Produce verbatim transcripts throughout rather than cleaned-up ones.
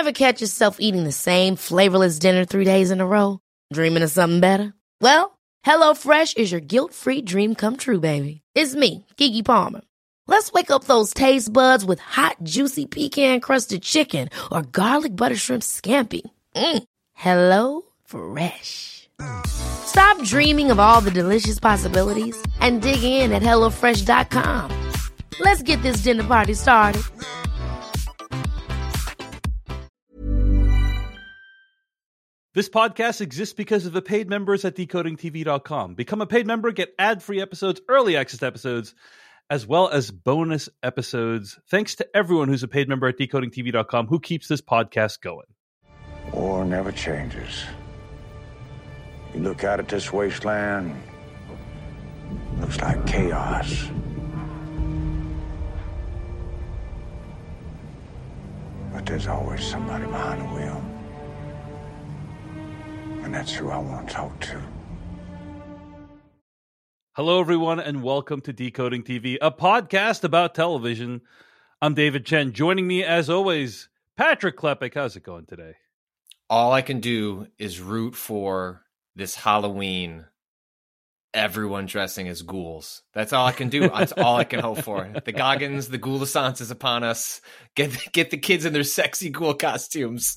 Ever catch yourself eating the same flavorless dinner three days in a row? Dreaming of something better? Well, HelloFresh is your guilt-free dream come true, baby. It's me, Keke Palmer. Let's wake up those taste buds with hot, juicy pecan-crusted chicken or garlic butter shrimp scampi. Mm. Hello Fresh. Stop dreaming of all the delicious possibilities and dig in at hello fresh dot com. Let's get this dinner party started. This podcast exists because of the paid members at decoding T V dot com. Become a paid member, get ad-free episodes, early access episodes, as well as bonus episodes. Thanks to everyone who's a paid member at decoding T V dot com who keeps this podcast going. War never changes. You look out at this wasteland, looks like chaos. But there's always somebody behind the wheel. And that's who I want to talk to. Hello, everyone, and welcome to Decoding T V, a podcast about television. I'm David Chen. Joining me, as always, Patrick Klepek. How's it going today? All I can do is root for this Halloween, everyone dressing as ghouls. That's all I can do. That's all I can hope for. The Goggins, the Ghoul-assance is upon us. Get, get the kids in their sexy ghoul costumes.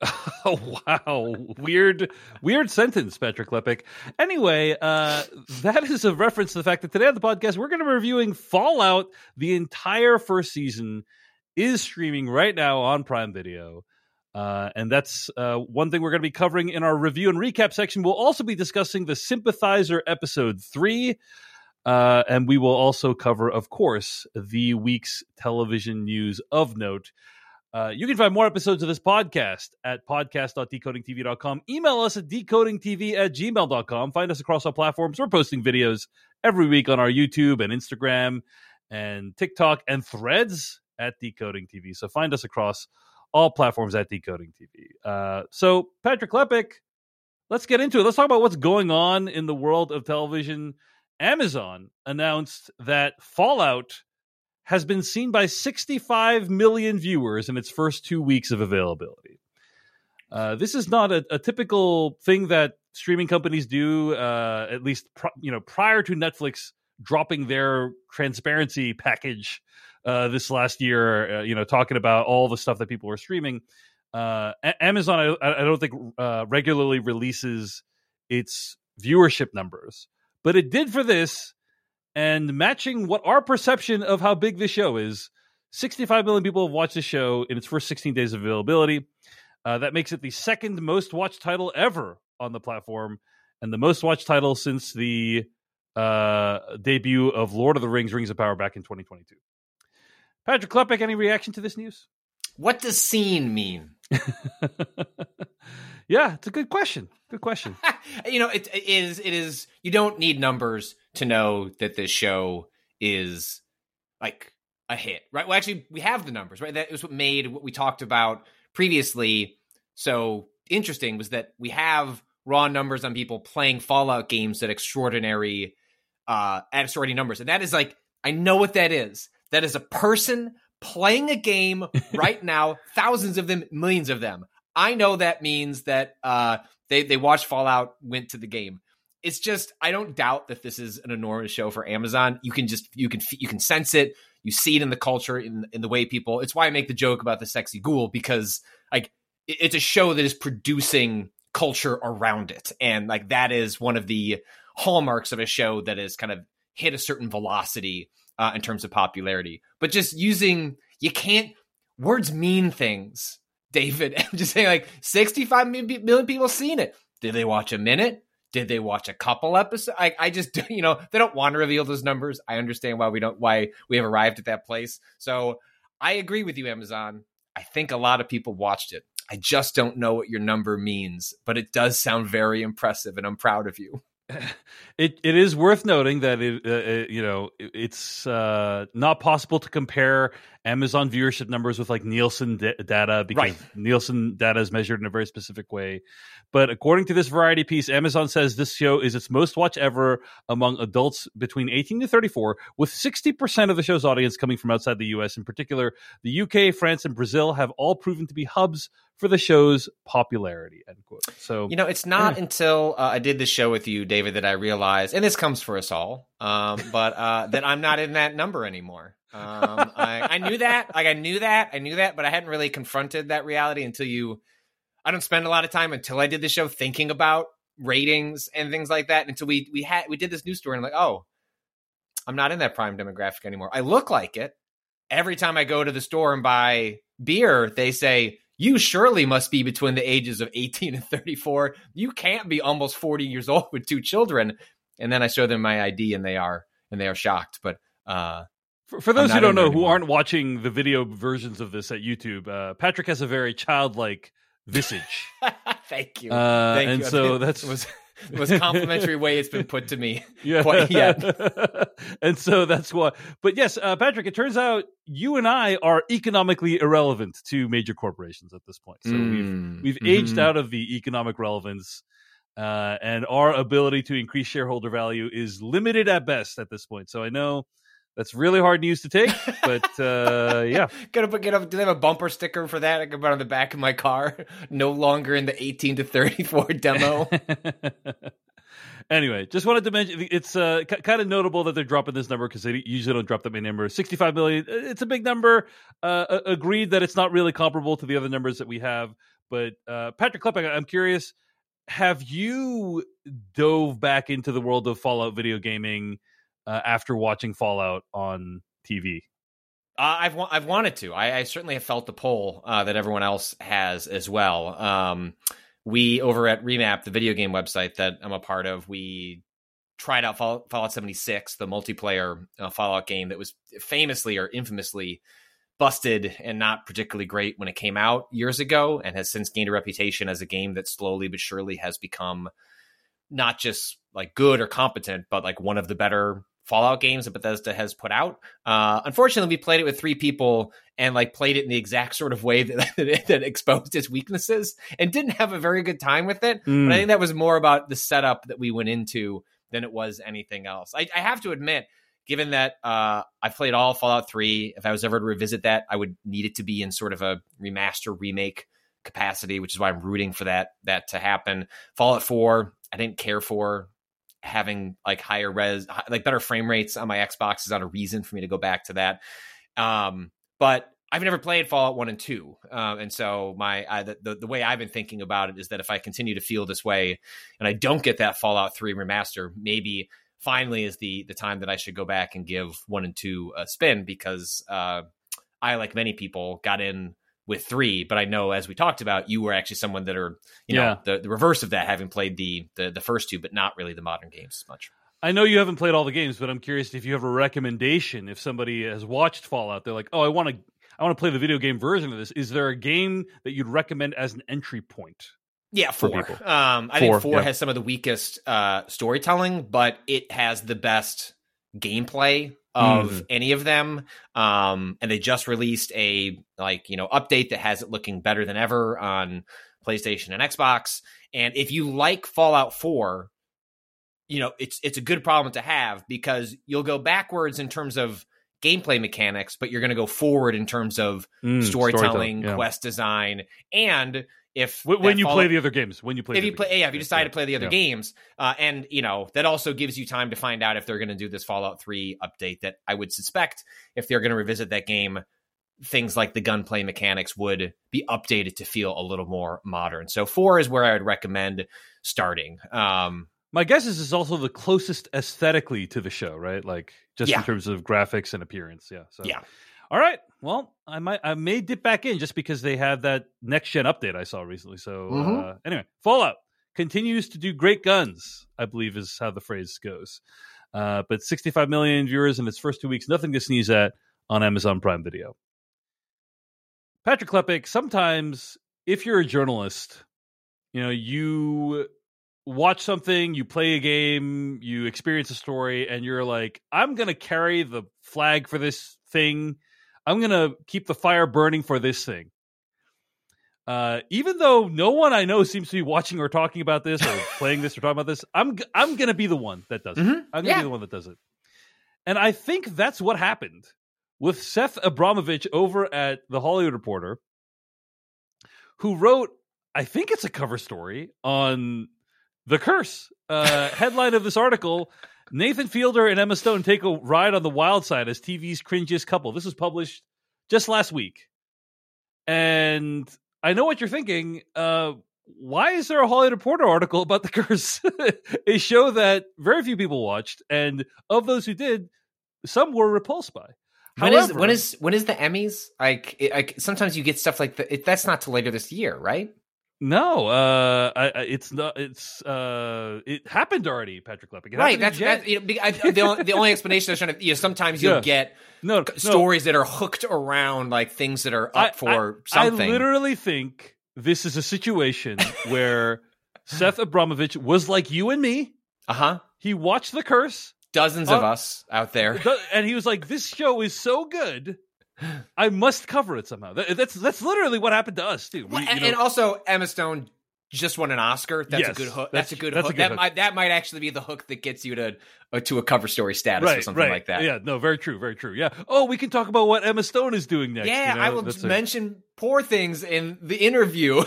Oh, wow. Weird, weird sentence, Patrick Klepek. Anyway, uh, that is a reference to the fact that today on the podcast, we're going to be reviewing Fallout. The entire first season is streaming right now on Prime Video. Uh, and that's uh, one thing we're going to be covering in our review and recap section. We'll also be discussing the Sympathizer episode three. Uh, and we will also cover, of course, the week's television news of note. Uh, you can find more episodes of this podcast at podcast dot decoding T V dot com. Email us at decoding T V at gmail dot com. Find us across our platforms. We're posting videos every week on our YouTube and Instagram and TikTok and Threads at Decoding T V. So find us across all platforms at Decoding T V. Uh, so, Patrick Klepek, let's get into it. Let's talk about what's going on in the world of television. Amazon announced that Fallout has been seen by sixty-five million viewers in its first two weeks of availability. Uh, this is not a, a typical thing that streaming companies do, uh, at least pr- you know, prior to Netflix dropping their transparency package uh, this last year, uh, you know, talking about all the stuff that people are streaming. Uh, a- Amazon, I, I don't think uh, regularly releases its viewership numbers, but it did for this. And matching what our perception of how big this show is, sixty-five million people have watched the show in its first sixteen days of availability. Uh, that makes it the second most watched title ever on the platform, and the most watched title since the uh, debut of Lord of the Rings, Rings of Power back in twenty twenty-two. Patrick Klepek, any reaction to this news? What does scene mean? Yeah, it's a good question. Good question. You know, it, it is. It is. You don't need numbers to know that this show is like a hit, right? Well, actually, we have the numbers, right? That was what made what we talked about previously so interesting, was that we have raw numbers on people playing Fallout games at extraordinary, uh, at extraordinary numbers, and that is like, I know what that is. That is a person playing a game right now, thousands of them, millions of them. I know that means that uh, they they watched Fallout, went to the game. It's just, I don't doubt that this is an enormous show for Amazon. You can just, you can, you can sense it. You see it in the culture, in, in the way people, it's why I make the joke about the sexy ghoul, because like, it, it's a show that is producing culture around it. And like, that is one of the hallmarks of a show that has kind of hit a certain velocity uh, in terms of popularity. But just using, you can't, words mean things, David. I'm just saying, like, sixty-five million people seen it. Did they watch a minute? Did they watch a couple episodes? I, I just, you know, they don't want to reveal those numbers. I understand why we don't, why we have arrived at that place. So I agree with you, Amazon. I think a lot of people watched it. I just don't know what your number means, but it does sound very impressive, and I'm proud of you. It it is worth noting that it, uh, it you know it, it's uh, not possible to compare Amazon viewership numbers with like Nielsen d- data because Right. Nielsen data is measured in a very specific way. But according to this Variety piece, Amazon says this show is its most watched ever among adults between eighteen to thirty-four, with sixty percent of the show's audience coming from outside the U S. In particular, the U K, France, and Brazil have all proven to be hubs for the show's popularity, end quote. So, you know, it's not yeah. until uh, I did this show with you, David, that I realized, and this comes for us all, um, but uh, that I'm not in that number anymore. Um, I, I knew that, like I knew that, I knew that, but I hadn't really confronted that reality until you, I don't spend a lot of time until I did the show thinking about ratings and things like that until we, we had, we did this news story and I'm like, oh, I'm not in that prime demographic anymore. I look like it. Every time I go to the store and buy beer, they say, you surely must be between the ages of eighteen and thirty-four. You can't be almost forty years old with two children. And then I show them my I D and they are, and they are shocked. But, uh, For, for those who don't know, who aren't watching the video versions of this at YouTube, uh, Patrick has a very childlike visage. Thank you. Uh, Thank and you. so that's was the most complimentary way it's been put to me yeah. quite yet. And so that's why. But yes, uh, Patrick, it turns out you and I are economically irrelevant to major corporations at this point. So Mm, we've we've mhm. aged out of the economic relevance, uh, and our ability to increase shareholder value is limited at best at this point. So I know that's really hard news to take, but uh, yeah. Gonna put, get up, do they have a bumper sticker for that? I can put on the back of my car. No longer in the eighteen to thirty-four demo. Anyway, just wanted to mention it's uh, c- kind of notable that they're dropping this number because they usually don't drop that many numbers. sixty-five million, it's a big number. Uh, agreed that it's not really comparable to the other numbers that we have. But uh, Patrick Klepek, I'm curious, have you dove back into the world of Fallout video gaming uh, after watching Fallout on T V? Uh, I've wa- I've wanted to. I, I certainly have felt the pull uh, that everyone else has as well. Um, we over at Remap, the video game website that I'm a part of, we tried out Fall- Fallout seventy-six, the multiplayer uh, Fallout game that was famously or infamously busted and not particularly great when it came out years ago, and has since gained a reputation as a game that slowly but surely has become not just like good or competent, but like one of the better Fallout games that Bethesda has put out. Uh, unfortunately, we played it with three people and like played it in the exact sort of way that, that, that exposed its weaknesses and didn't have a very good time with it. Mm. But I think that was more about the setup that we went into than it was anything else. I, I have to admit, given that uh, I've played all Fallout three, if I was ever to revisit that, I would need it to be in sort of a remaster remake capacity, which is why I'm rooting for that that to happen. Fallout four, I didn't care for. Having like higher res, like better frame rates on my Xbox is not a reason for me to go back to that. Um, but I've never played Fallout one and two. Um, and so my, I, the, the way I've been thinking about it is that if I continue to feel this way and I don't get that Fallout three remaster, maybe finally is the, the time that I should go back and give one and two a spin, because uh, I, like many people, got in with three, but I know, as we talked about, you were actually someone that are, you know, Yeah. the, the reverse of that, having played the, the the first two, but not really the modern games as much. I know you haven't played all the games, but I'm curious if you have a recommendation. If somebody has watched Fallout, they're like, "Oh, I want to, I want to play the video game version of this." Is there a game that you'd recommend as an entry point? Yeah, for four. people? Um, I Four, think four yeah. has some of the weakest uh, storytelling, but it has the best gameplay of Mm. any of them. Um, and they just released a like you know update that has it looking better than ever on PlayStation and Xbox. And if you like Fallout four, you know it's it's a good problem to have, because you'll go backwards in terms of gameplay mechanics, but you're going to go forward in terms of Mm, storytelling, yeah. quest design, and if When, when that you Fallout- play the other games, when you play, if the you other play, games. yeah, if you decide to play the other Yeah. games, uh, and you know that also gives you time to find out if they're going to do this Fallout three update. That I would suspect, if they're going to revisit that game, things like the gunplay mechanics would be updated to feel a little more modern. So four is where I would recommend starting. Um, My guess is it's also the closest aesthetically to the show, right? Like just Yeah. in terms of graphics and appearance. Yeah. So. Yeah. All right. Well, I might, I may dip back in just because they had that next gen update I saw recently. So Mhm. uh, anyway, Fallout continues to do great guns, I believe is how the phrase goes. Uh, but sixty-five million viewers in its first two weeks, nothing to sneeze at on Amazon Prime Video. Patrick Klepek, sometimes if you're a journalist, you know, you watch something, you play a game, you experience a story, and you're like, I'm going to carry the flag for this thing. I'm going to keep the fire burning for this thing. Uh, even though no one I know seems to be watching or talking about this or playing this or talking about this, I'm I'm going to be the one that does it. Mhm. I'm going to Yeah. be the one that does it. And I think that's what happened with Seth Abramovich over at The Hollywood Reporter, who wrote, I think it's a cover story on The Curse. Uh, headline of this article: Nathan Fielder and Emma Stone take a ride on the wild side as T V's cringiest couple. This was published just last week. And I know what you're thinking. Uh, why is there a Hollywood Reporter article about The Curse? A show that very few people watched, and of those who did, some were repulsed by. When However, is when is when is the Emmys? Like, it, like sometimes you get stuff like that. It, that's not till later this year, right? No, uh, I, I, it's not. It's uh, it happened already, Patrick Leppick. It Right. happened in That's, Jan- that's you know, I, the, only, the only explanation I was trying to. You know, sometimes you'll Yeah. get no, stories that are hooked around like things that are up I, for I, something. I literally think this is a situation where Seth Abramovich was like you and me. Uh huh. He watched The Curse. Dozens Uh, of us out there. And he was like, "This show is so good, I must cover it somehow." That, that's that's literally what happened to us too. We, Well, you and, know- and also Emma Stone just won an Oscar. That's Yes, a good hook. that's- That's, a good that's a hook. good that hook. might that might actually be the hook that gets you to uh, to a cover story status right, or something right. like that. Yeah, no, very true, very true. Yeah. Oh, we can talk about what Emma Stone is doing next. Yeah, you know? I will That's a- mention poor things in the interview.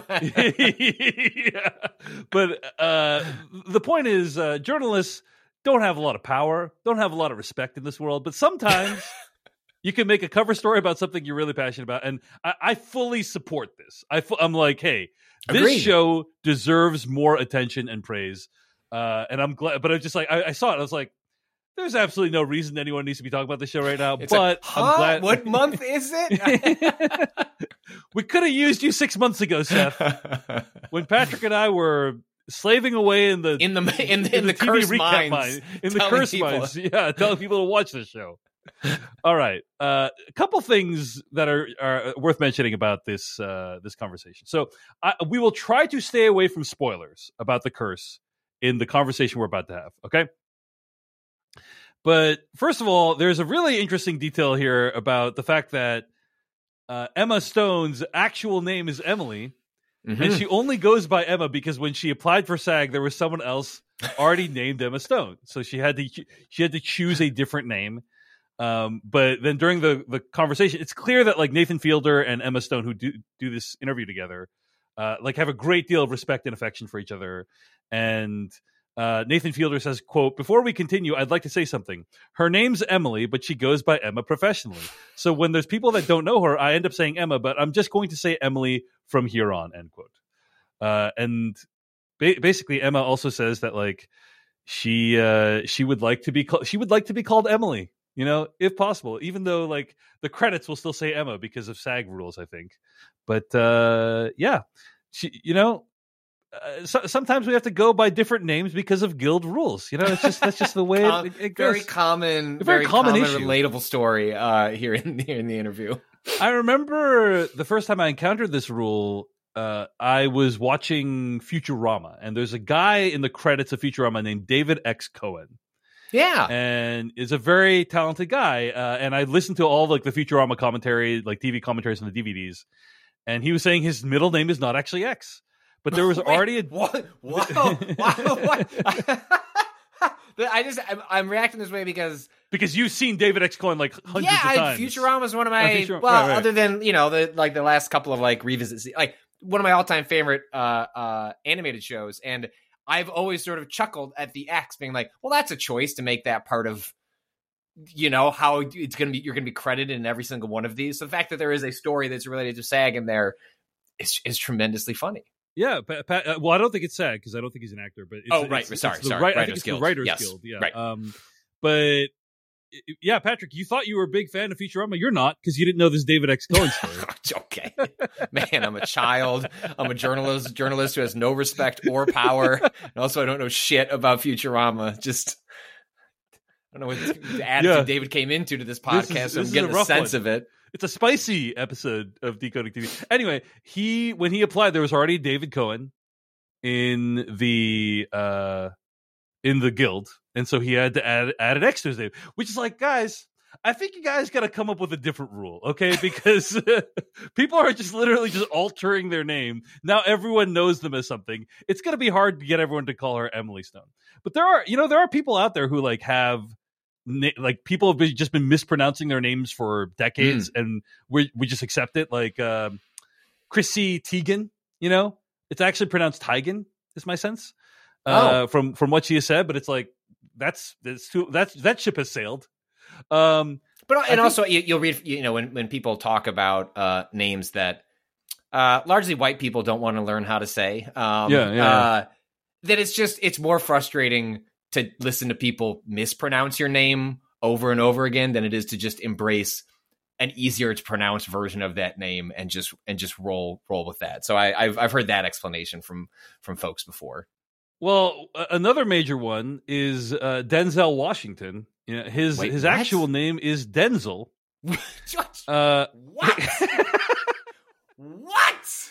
yeah. But uh, the point is, uh, journalists don't have a lot of power, don't have a lot of respect in this world, but sometimes you can make a cover story about something you're really passionate about. And I, I fully support this. I fu- I'm like, hey, this Agreed. show deserves more attention and praise. Uh, and I'm glad, but I just like, I, I saw it. I was like, there's absolutely no reason anyone needs to be talking about this show right now. It's but like, huh? I'm glad. What month is it? We could have used you six months ago, Seth, when Patrick and I were slaving away in the in the in, the- in the T V curse recap mines, mine, in the telling curse people. mines, yeah, telling people to watch this show. All right, uh, a couple things that are, are worth mentioning about this uh, this conversation. So I, we will try to stay away from spoilers about the curse in the conversation we're about to have. Okay. But first of all, there's a really interesting detail here about the fact that uh, Emma Stone's actual name is Emily, Mhm. and she only goes by Emma because when she applied for SAG, there was someone else already named Emma Stone, so she had to she had to choose a different name. Um, but then during the the conversation, it's clear that like Nathan Fielder and Emma Stone, who do do this interview together, uh, like have a great deal of respect and affection for each other, and. Uh, Nathan Fielder says, quote, "Before we continue, I'd like to say something. Her name's Emily, but she goes by Emma professionally. So when there's people that don't know her, I end up saying Emma, but I'm just going to say Emily from here on," end quote. Uh, and ba- basically, Emma also says that like she uh, she would like to be called she would like to be called Emily, you know, if possible, even though like the credits will still say Emma because of SAG rules, I think. But uh, yeah, she, you know. Uh, so, sometimes we have to go by different names because of guild rules. You know, it's just that's just the way Com- it, it goes. very common, A very very common common, issue. relatable story uh, here in here in the interview. I remember the first time I encountered this rule. Uh, I was watching Futurama, and there's a guy in the credits of Futurama named David X. Cohen, Yeah, and is a very talented guy. Uh, and I listened to all like the Futurama commentary, like T V commentaries on the D V Ds, and he was saying his middle name is not actually X. But there was Wait, already a what? Wow, wow, what? I just I'm, I'm reacting this way because because you've seen David X. Cohen like hundreds yeah, of times. Futurama is one of my Oh, Futurama- well, right, right. other than you know the like the last couple of like revisits, like one of my all time favorite uh, uh, animated shows, and I've always sort of chuckled at the X being like, well, that's a choice to make that part of. You know how it's gonna be. You're gonna be credited in every single one of these. So the fact that there is a story that's related to SAG in there is is tremendously funny. Yeah, Pat, Pat, uh, well, I don't think it's SAG because I don't think he's an actor. But it's, Oh, right, it's, sorry, it's the sorry, right, I Writers think it's Guild. the Writers Yes, Guild. Yeah, right. um, but yeah, Patrick, you thought you were a big fan of Futurama. You're not because you didn't know this David X. Cohen story. Okay, man, I'm a child. I'm a journalist, journalist who has no respect or power, and also I don't know shit about Futurama. Just I don't know what the attitude Yeah. David came into to this This podcast. is- so this I'm is getting a a, rough sense one. of it. It's a spicy episode of Decoding T V. Anyway, he when he applied, there was already David Cohen in the uh in the guild, and so he had to add add an extra name, which is like, guys, I think you guys got to come up with a different rule, okay? Because people are just literally just altering their name. Now everyone knows them as something. It's going to be hard to get everyone to call her Emily Stone. But there are, you know, there are people out there who like have na- like people have been, just been mispronouncing their names for decades, Mm. and we we just accept it. Like, um, Chrissy Teigen. You know, it's actually pronounced Teigen. Is my sense uh, Oh. from from what she has said, but it's like that's that's too, that's that ship has sailed. Um, But I and think- also you, you'll read, you know, when when people talk about uh, names that uh, largely white people don't want to learn how to say, um, Yeah, yeah, uh, that it's just it's more frustrating to listen to people mispronounce your name over and over again than it is to just embrace an easier to pronounce version of that name and just and just roll roll with that. So I, I've I've heard that explanation from from folks before. Well, a- another major one is uh, Denzel Washington. You know, his Wait, his what? actual name is Denzel. Uh, What? What?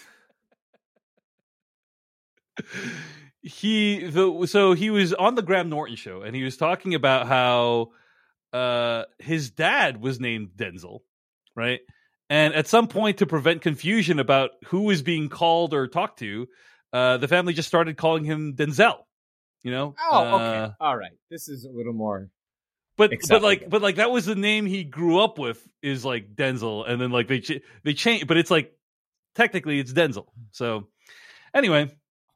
he the so he was on the Graham Norton show, and he was talking about how uh, his dad was named Denzel, right? And at some point, to prevent confusion about who was being called or talked to, uh, the family just started calling him Denzel. You know? Oh, okay. Uh, All right. This is a little more. But but Acceptable. like but like that was the name he grew up with is like Denzel, and then like they ch- they change, but it's like technically it's Denzel. So anyway,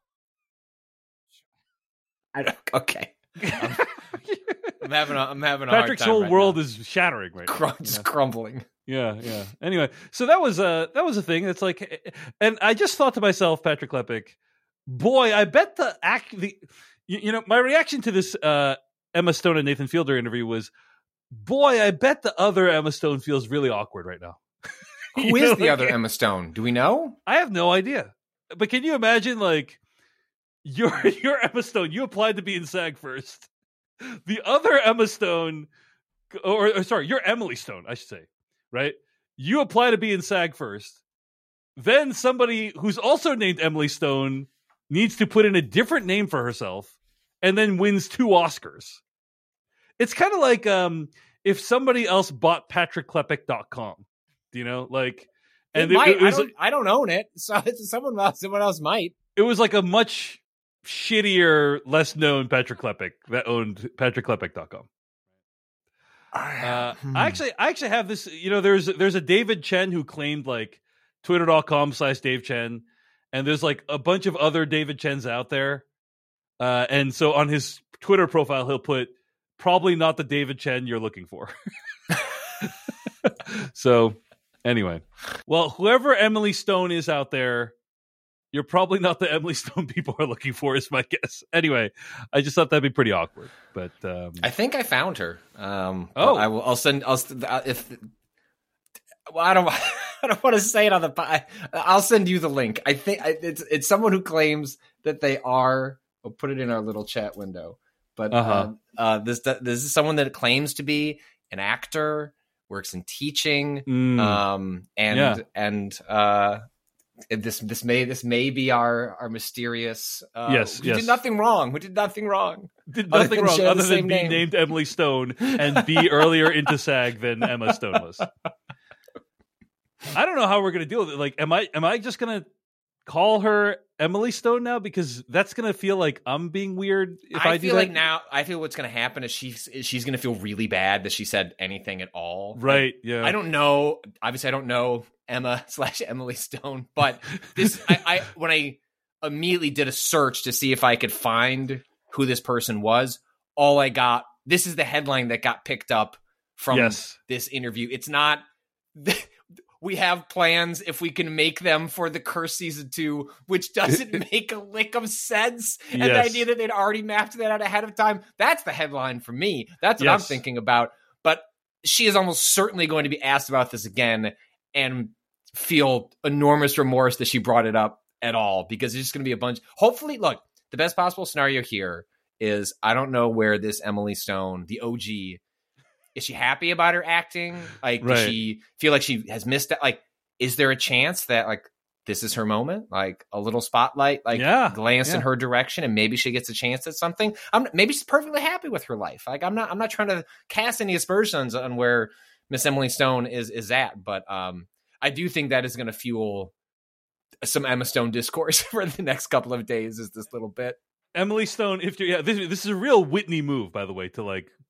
I don't, okay. I'm, I'm having a. I'm having a Patrick's hard time whole right world now. is shattering right Crum- now. just Yeah. crumbling. yeah, yeah. Anyway, so that was uh that was a thing. It's like, and I just thought to myself, Patrick Klepek, boy, I bet the act the you, you know my reaction to this uh Emma Stone and Nathan Fielder interview was, boy, I bet the other Emma Stone feels really awkward right now. Who You is know, the like, other Emma Stone? Do we know? I have no idea. But can you imagine, like, you're, you're Emma Stone. You applied to be in SAG first. The other Emma Stone, or, or sorry, you're Emily Stone, I should say, right? You apply to be in SAG first. Then somebody who's also named Emily Stone needs to put in a different name for herself and then wins two Oscars. It's kind of like um, if somebody else bought patrick klepek dot com, you know, like, and it it, might. it was I, don't, like, I don't own it, so it's someone else. Someone else might. it was like a much shittier, less known Patrick Klepek that owned patrick klepek dot com. Uh, Hmm. I actually, I actually have this. You know, there's there's a David Chen who claimed like twitter dot com slash Dave Chen, and there's like a bunch of other David Chens out there. Uh, and so on his Twitter profile, he'll put probably not the David Chen you're looking for. So anyway, well, whoever Emily Stone is out there, you're probably not the Emily Stone people are looking for, is my guess. Anyway, I just thought that'd be pretty awkward. But um, I think I found her. Um, Oh. oh, I will. I'll send. I'll uh, if. Well, I don't. I don't want to say it on the. I, I'll send you the link. I think I, it's it's someone who claims that they are. We'll put it in our little chat window. But Uh-huh. uh, uh, this this is someone that claims to be an actor, works in teaching, mm, um, and Yeah. and uh, this this may this may be our our mysterious. Uh, Yes, who yes. did nothing wrong. Who did nothing wrong. did other nothing than wrong share the other than same being name. named Emily Stone and be earlier into SAG than Emma Stone was. I don't know how we're gonna deal with it. Like, am I am I just gonna call her Emily Stone now, because that's gonna feel like I'm being weird if I, I, do feel that? like now I feel what's going to happen is she's is she's going to feel really bad that she said anything at all. Right? Yeah. I don't know. Obviously, I don't know Emma slash Emily Stone, but this I, I when I immediately did a search to see if I could find who this person was, all I got. This is the headline that got picked up from Yes. this interview. It's not. We have plans if we can make them for the Curse season two, which doesn't make a lick of sense. And the Yes. idea that they'd already mapped that out ahead of time, that's the headline for me. That's what I'm Yes. thinking about. But she is almost certainly going to be asked about this again and feel enormous remorse that she brought it up at all, because it's just going to be a bunch. Hopefully, look, the best possible scenario here is I don't know where this Emily Stone, the O G, is she happy about her acting? Like, Right. does she feel like she has missed it? Like, is there a chance that like this is her moment? Like a little spotlight, like Yeah, glance in yeah. her direction, and maybe she gets a chance at something. I'm maybe she's perfectly happy with her life. Like I'm not. I'm not trying to cast any aspersions on where Miss Emily Stone is is at, but um, I do think that is going to fuel some Emma Stone discourse for the next couple of days. Is this little bit? Emily Stone, if you yeah, this, this is a real Whitney move, by the way, to like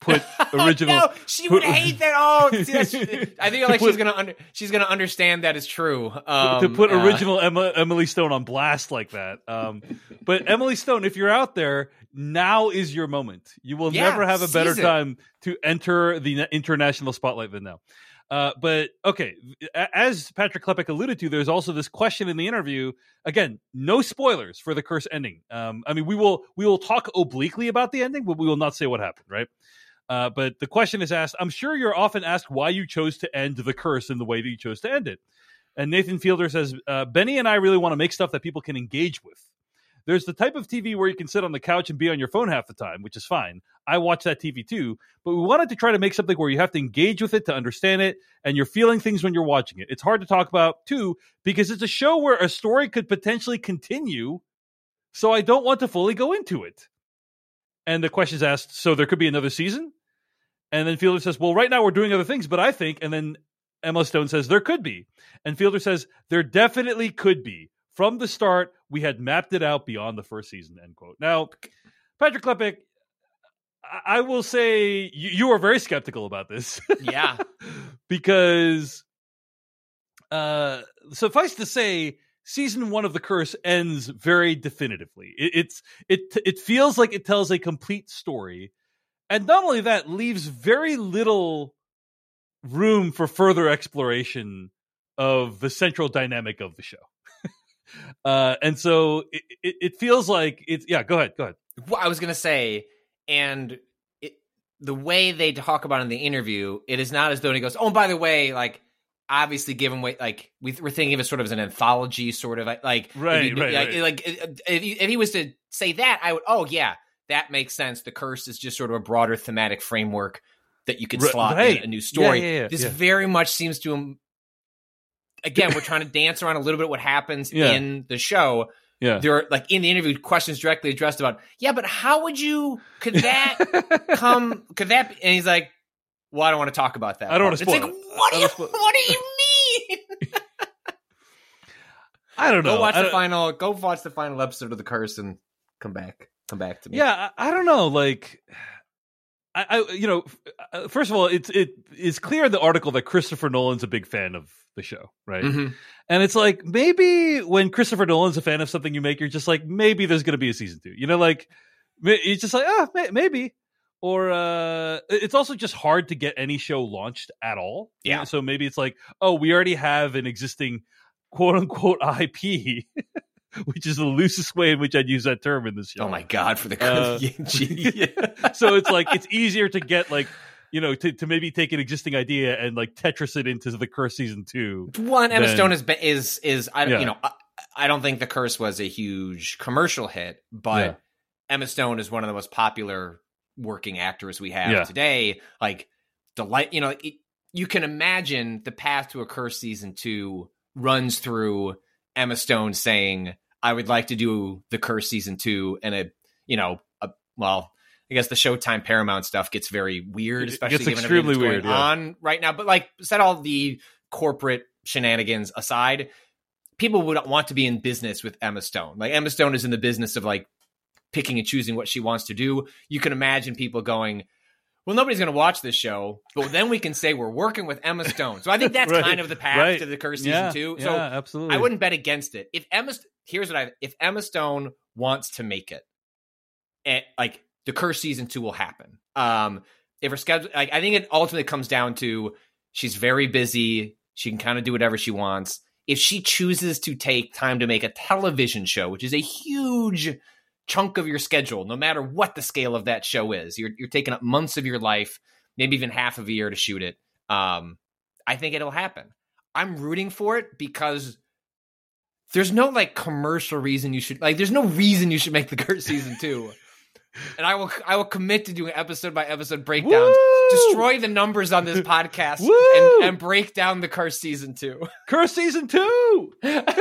put original. No, she put, would hate that. Oh, see, that's, I think like put, she's gonna under, she's gonna understand that is true. Um, to put uh, original Emma, Emily Stone on blast like that. Um, but Emily Stone, if you're out there, now is your moment. You will yeah, never have a better it. time to enter the international spotlight than now. Uh, but okay, as Patrick Klepek alluded to, there's also this question in the interview. Again, no spoilers for the curse ending. Um, I mean, we will we will talk obliquely about the ending, but we will not say what happened, right? Uh, but the question is asked. I'm sure you're often asked why you chose to end the curse in the way that you chose to end it. And Nathan Fielder says, uh, Benny and I really want to make stuff that people can engage with. There's the type of T V where you can sit on the couch and be on your phone half the time, which is fine. I watch that T V too, but we wanted to try to make something where you have to engage with it to understand it, and you're feeling things when you're watching it. It's hard to talk about too, because it's a show where a story could potentially continue, so I don't want to fully go into it. And the question is asked, so there could be another season? And then Fielder says, well, right now we're doing other things, but I think, and then Emma Stone says, there could be. And Fielder says, there definitely could be. From the start, we had mapped it out beyond the first season, end quote. Now, Patrick Klepek, I will say you, you are very skeptical about this. Yeah. Because uh, suffice to say, season one of The Curse ends very definitively. It, it's it it feels like it tells a complete story. And not only that, leaves very little room for further exploration of the central dynamic of the show. Uh, and so it, it, it feels like it's, yeah, go ahead, go ahead. Well, I was going to say, and it, the way they talk about it in the interview, it is not as though he goes, oh, by the way, like, obviously given way, like, we, we're thinking of it sort of as an anthology, sort of, like, right, if you, right, like, right. like if, he, if he was to say that, I would, oh, yeah, that makes sense. The Curse is just sort of a broader thematic framework that you could slot right. in a new story. Yeah, yeah, yeah, this yeah. very much seems to again, we're trying to dance around a little bit what happens yeah. in the show. Yeah. There are, like, in the interview, questions directly addressed about, yeah, but how would you, could that come, could that be, and he's like, well, I don't want to talk about that. I don't want to spoil It's like, it. what do you, spoil- what do you mean? I don't know. Go watch I the don't- final, go watch the final episode of The Curse and come back, come back to me. Yeah, I, I don't know. Like, I, I, you know, f- first of all, it's it is clear in the article that Christopher Nolan's a big fan of the show, right? Mm-hmm. And it's like, maybe when Christopher Nolan's a fan of something you make, you're just like, maybe there's going to be a season two. You know, like, it's just like, ah, may- maybe. Or uh, it's also just hard to get any show launched at all. Yeah. You know, so maybe it's like, oh, we already have an existing quote unquote I P, which is the loosest way in which I'd use that term in this show. Oh my God, for the Uh, Curse. So it's like, it's easier to get, like, you know, to, to maybe take an existing idea and like Tetris it into The Curse season two. One, Emma then- Stone is is is I Yeah. you know I, I don't think The Curse was a huge commercial hit, but Yeah. Emma Stone is one of the most popular working actors we have Yeah. today. Like, delight, you know, it, you can imagine the path to A Curse season two runs through Emma Stone saying, "I would like to do The Curse season two," and a you know a well. I guess the Showtime Paramount stuff gets very weird, It especially gets given everything that's extremely going weird, yeah. on right now. But like, set all the corporate shenanigans aside, people would want to be in business with Emma Stone. Like, Emma Stone is in the business of like picking and choosing what she wants to do. You can imagine people going, well, nobody's going to watch this show, but then we can say we're working with Emma Stone. So I think that's Right, kind of the path right. to The Curse Yeah, season two. yeah, So absolutely. I wouldn't bet against it. If Emma, here's what I, if Emma Stone wants to make it, and like, The Curse season two will happen. Um, if her schedule, like, I think it ultimately comes down to, she's very busy. She can kind of do whatever she wants. If she chooses to take time to make a television show, which is a huge chunk of your schedule, no matter what the scale of that show is, you're you're taking up months of your life, maybe even half of a year to shoot it. Um, I think it'll happen. I'm rooting for it because there's no like commercial reason you should like. There's no reason you should make The Curse season two. And I will I will commit to doing episode by episode breakdowns, Woo! destroy the numbers on this podcast, Woo! and, and break down The Curse season two. Curse season two. Emma,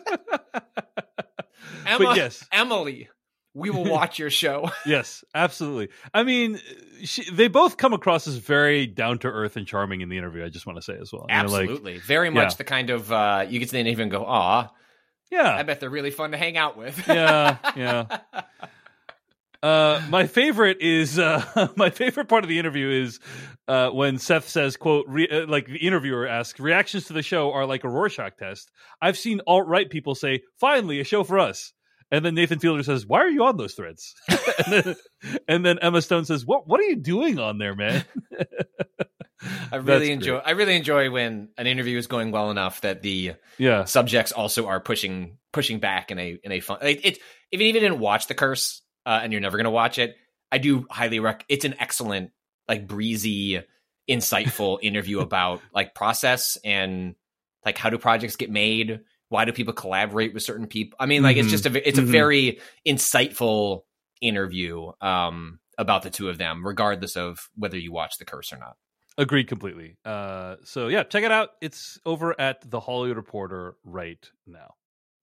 But yes. Emily, we will watch your show. Yes, absolutely. I mean, she, they both come across as very down to earth and charming in the interview. I just want to say as well. You know, like, Absolutely, very much yeah. the kind of uh, you get to the end and even go, "Aw, yeah, I bet they're really fun to hang out with." yeah, yeah. Uh, my favorite is uh, my favorite part of the interview is uh, when Seth says, "quote re- uh, like the interviewer asks, reactions to the show are like a Rorschach test. I've seen alt-right people say, finally, a show for us." And then Nathan Fielder says, "Why are you on those threads?" and, then, and then Emma Stone says, "What What are you doing on there, man?" I really enjoy. I really enjoy when an interview is going well enough that the yeah. subjects also are pushing pushing back in a in a fun. Like it, if you even didn't watch The Curse, uh, and you're never going to watch it, I do highly rec. It's an excellent, like breezy, insightful interview about like process and like how do projects get made. Why do people collaborate with certain people? I mean, like mm-hmm. it's just a it's mm-hmm. a very insightful interview um, about the two of them, regardless of whether you watch The Curse or not. Agreed completely. Uh, so yeah, check it out. It's over at The Hollywood Reporter right now.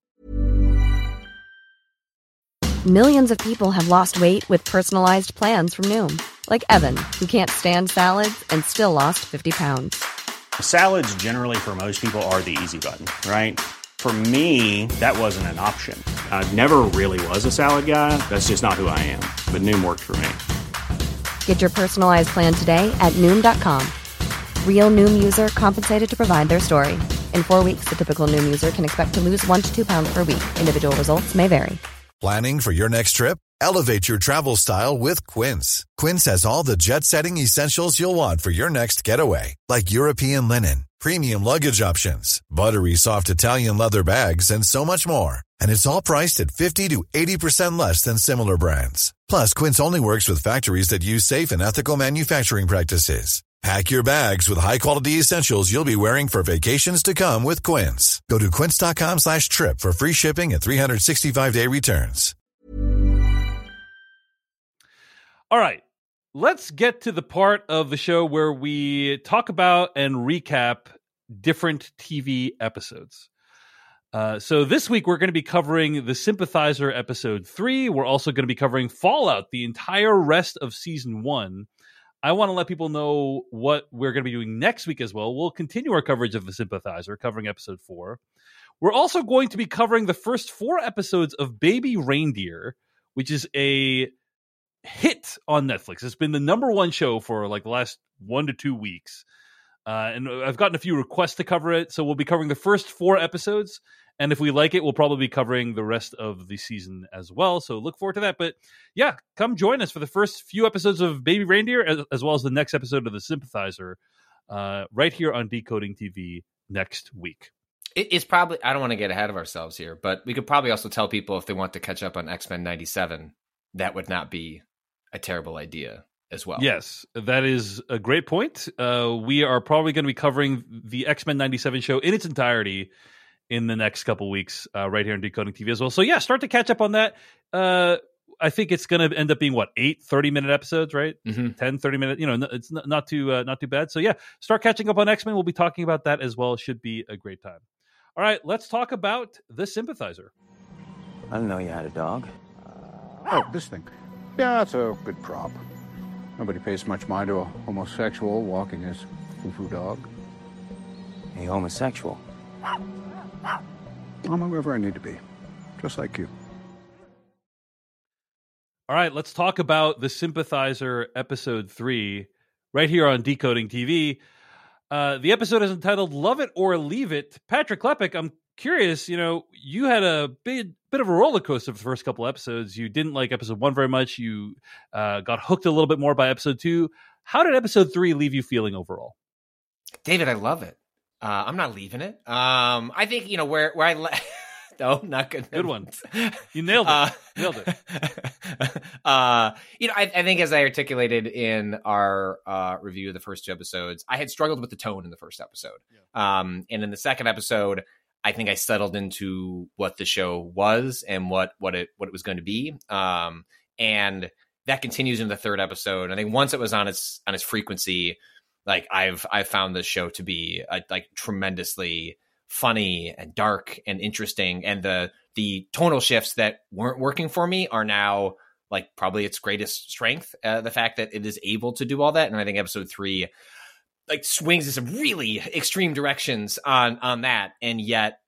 Millions of people have lost weight with personalized plans from Noom. Like Evan, who can't stand salads and still lost fifty pounds. Salads generally for most people are the easy button, right? For me, that wasn't an option. I never really was a salad guy. That's just not who I am. But Noom worked for me. Get your personalized plan today at Noom dot com. Real Noom user compensated to provide their story. In four weeks, the typical Noom user can expect to lose one to two pounds per week. Individual results may vary. Planning for your next trip? Elevate your travel style with Quince. Quince has all the jet-setting essentials you'll want for your next getaway, like European linen, premium luggage options, buttery soft Italian leather bags, and so much more. And it's all priced at fifty to eighty percent less than similar brands. Plus, Quince only works with factories that use safe and ethical manufacturing practices. Pack your bags with high-quality essentials you'll be wearing for vacations to come with Quince. Go to quince.com slash trip for free shipping and three sixty-five day returns. All right, let's get to the part of the show where we talk about and recap different T V episodes. Uh, so this week we're going to be covering The Sympathizer episode three. We're also going to be covering Fallout, the entire rest of season one. I want to let people know what we're going to be doing next week as well. We'll continue our coverage of The Sympathizer, covering episode four. We're also going to be covering the first four episodes of Baby Reindeer, which is a hit on Netflix. It's been the number one show for like the last one to two weeks. Uh, and I've gotten a few requests to cover it. So we'll be covering the first four episodes. And if we like it, we'll probably be covering the rest of the season as well. So look forward to that. But yeah, come join us for the first few episodes of Baby Reindeer, as, as well as the next episode of The Sympathizer, uh, right here on Decoding T V next week. It's probably, I don't want to get ahead of ourselves here, but we could probably also tell people if they want to catch up on X-Men ninety-seven, that would not be a terrible idea as well. Yes, that is a great point. Uh, we are probably going to be covering the X-Men ninety-seven show in its entirety in the next couple weeks, uh, right here on Decoding T V as well. So yeah, start to catch up on that. Uh, I think it's going to end up being what, eight thirty minute episodes, right? Mm-hmm. ten, thirty minute, you know, it's not, not too, uh, not too bad. So yeah, start catching up on X-Men. We'll be talking about that as well. Should be a great time. All right, let's talk about The Sympathizer. I didn't know you had a dog. Oh, this thing. Yeah, it's a good prop. Nobody pays much mind to a homosexual walking his foo-foo dog. A homosexual? I'm wherever I need to be, just like you. All right, let's talk about The Sympathizer episode three, right here on Decoding T V. Uh, the episode is entitled Love It or Leave It. Patrick Klepek, I'm curious, you know, you had a big, bit of a roller coaster for the first couple episodes. You didn't like episode one very much. You uh, got hooked a little bit more by episode two. How did episode three leave you feeling overall? David, I love it. Uh, I'm not leaving it. Um, I think, you know, where, where I le- no, not good. Good one. You nailed it. Uh, nailed it. uh, you know, I, I think as I articulated in our uh, review of the first two episodes, I had struggled with the tone in the first episode. Yeah. Um, and in the second episode, I think I settled into what the show was and what, what it, what it was going to be. Um, and that continues in the third episode. I think once it was on its, on its frequency, like I've, I've found this show to be a, like tremendously funny and dark and interesting. And the, the tonal shifts that weren't working for me are now like probably its greatest strength. Uh, the fact that it is able to do all that. And I think episode three like swings in some really extreme directions on, on that. And yet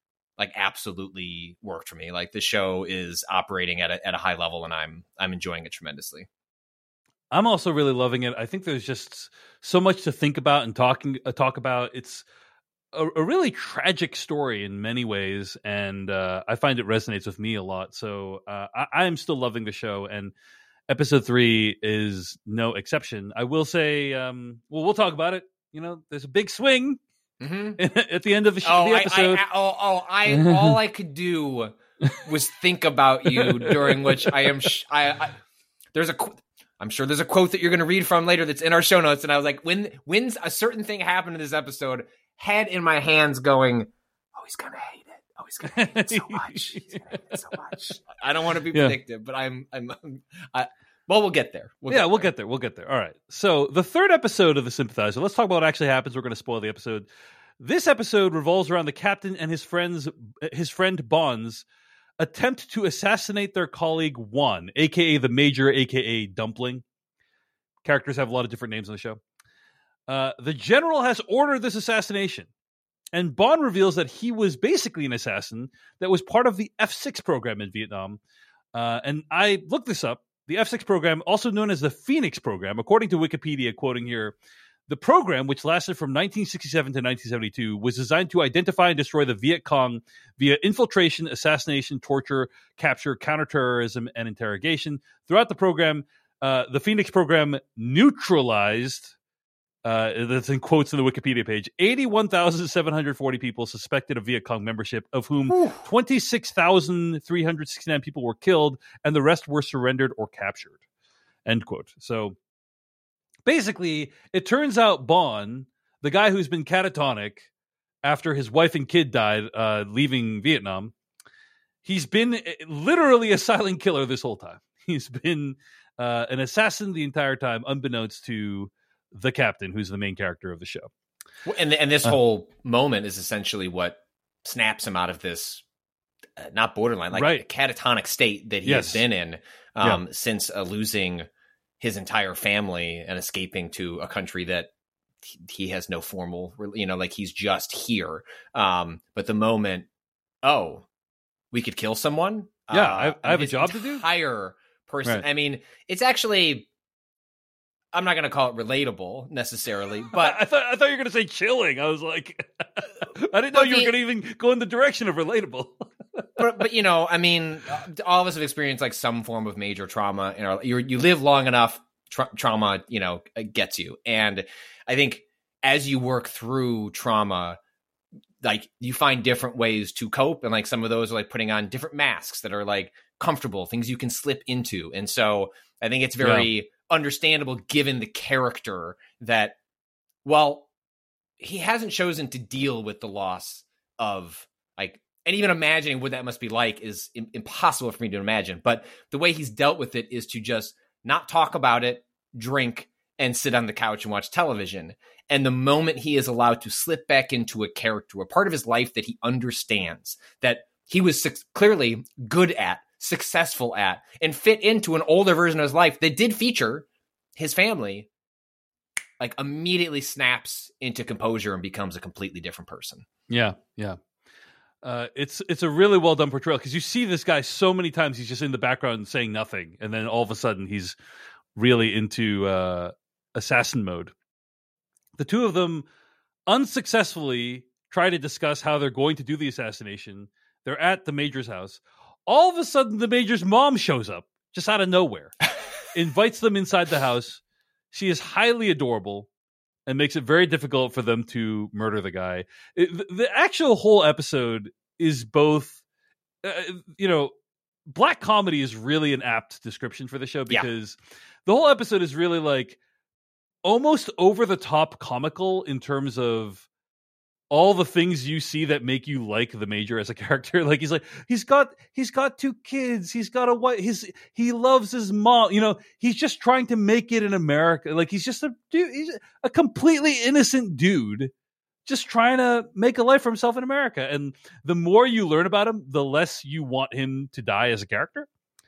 like absolutely worked for me. Like the show is operating at a, at a high level, and I'm I'm enjoying it tremendously. I'm also really loving it. I think there's just so much to think about and talking uh, talk about. It's a, a really tragic story in many ways, and uh, I find it resonates with me a lot. So uh, I, I am still loving the show, and episode three is no exception. I will say, um, well, we'll talk about it. You know, there's a big swing mm-hmm. at the end of the, sh- oh, the episode. I, I, oh, oh, I all I could do was think about you during which I am. Sh- I, I there's a. Qu- I'm sure there's a quote that you're going to read from later that's in our show notes, and I was like, when when a certain thing happened in this episode, head in my hands, going, oh, he's gonna hate it. Oh, he's gonna hate it so much. He's gonna hate it so much. I don't want to be yeah. predictive, but I'm I'm. I'm I, Well, we'll get there. We'll yeah, get we'll there. get there. We'll get there. All right. So the third episode of The Sympathizer, let's talk about what actually happens. We're going to spoil the episode. This episode revolves around the captain and his friends, his friend Bond's attempt to assassinate their colleague Juan, a k a the Major, a k a Dumpling. Characters have a lot of different names on the show. Uh, the general has ordered this assassination, and Bond reveals that he was basically an assassin that was part of the F six program in Vietnam. Uh, and I looked this up. The F six program, also known as the Phoenix program, according to Wikipedia, quoting here, the program, which lasted from nineteen sixty-seven to nineteen seventy-two, was designed to identify and destroy the Viet Cong via infiltration, assassination, torture, capture, counterterrorism, and interrogation. Throughout the program, uh, the Phoenix program neutralized, uh, that's in quotes on the Wikipedia page, eighty-one thousand seven hundred forty people suspected of Viet Cong membership, of whom twenty-six thousand three hundred sixty-nine people were killed, and the rest were surrendered or captured. End quote. So basically, it turns out Bond, the guy who's been catatonic after his wife and kid died uh, leaving Vietnam, he's been literally a silent killer this whole time. He's been uh, an assassin the entire time, unbeknownst to the captain, who's the main character of the show. And and this uh, whole moment is essentially what snaps him out of this, uh, not borderline, like right. catatonic state that he yes. has been in um, yeah. since uh, losing his entire family and escaping to a country that he has no formal, you know, like he's just here. Um, but the moment, oh, we could kill someone. Yeah, uh, I, I have a job to do. Entire person. Right. I mean, it's actually. I'm not going to call it relatable necessarily, but I thought I thought you were going to say chilling. I was like, I didn't know you were going to even go in the direction of relatable. but but you know, I mean, all of us have experienced like some form of major trauma. You know, you you live long enough, tra- trauma you know gets you, and I think as you work through trauma, like you find different ways to cope, and like some of those are like putting on different masks that are like comfortable, things you can slip into, and so I think it's very. Yeah. understandable given the character that, well, he hasn't chosen to deal with the loss of like, and even imagining what that must be like is im- impossible for me to imagine. But the way he's dealt with it is to just not talk about it, drink, and sit on the couch and watch television. And the moment he is allowed to slip back into a character, a part of his life that he understands, that he was su- clearly good at, successful at, and fit into an older version of his life that did feature his family, like immediately snaps into composure and becomes a completely different person. Yeah, yeah. Uh, it's it's a really well done portrayal because you see this guy so many times. He's just in the background saying nothing, and then all of a sudden he's really into uh, assassin mode. The two of them unsuccessfully try to discuss how they're going to do the assassination. They're at the Major's house. All of a sudden, the Major's mom shows up, just out of nowhere, invites them inside the house. She is highly adorable and makes it very difficult for them to murder the guy. It, the, the actual whole episode is both, uh, you know, black comedy is really an apt description for the show because yeah. the whole episode is really like almost over the top comical in terms of all the things you see that make you like the Major as a character. Like he's like, he's got, he's got two kids. He's got a wife. His, he loves his mom. You know, he's just trying to make it in America. Like he's just a dude. He's a completely innocent dude just trying to make a life for himself in America. And the more you learn about him, the less you want him to die as a character.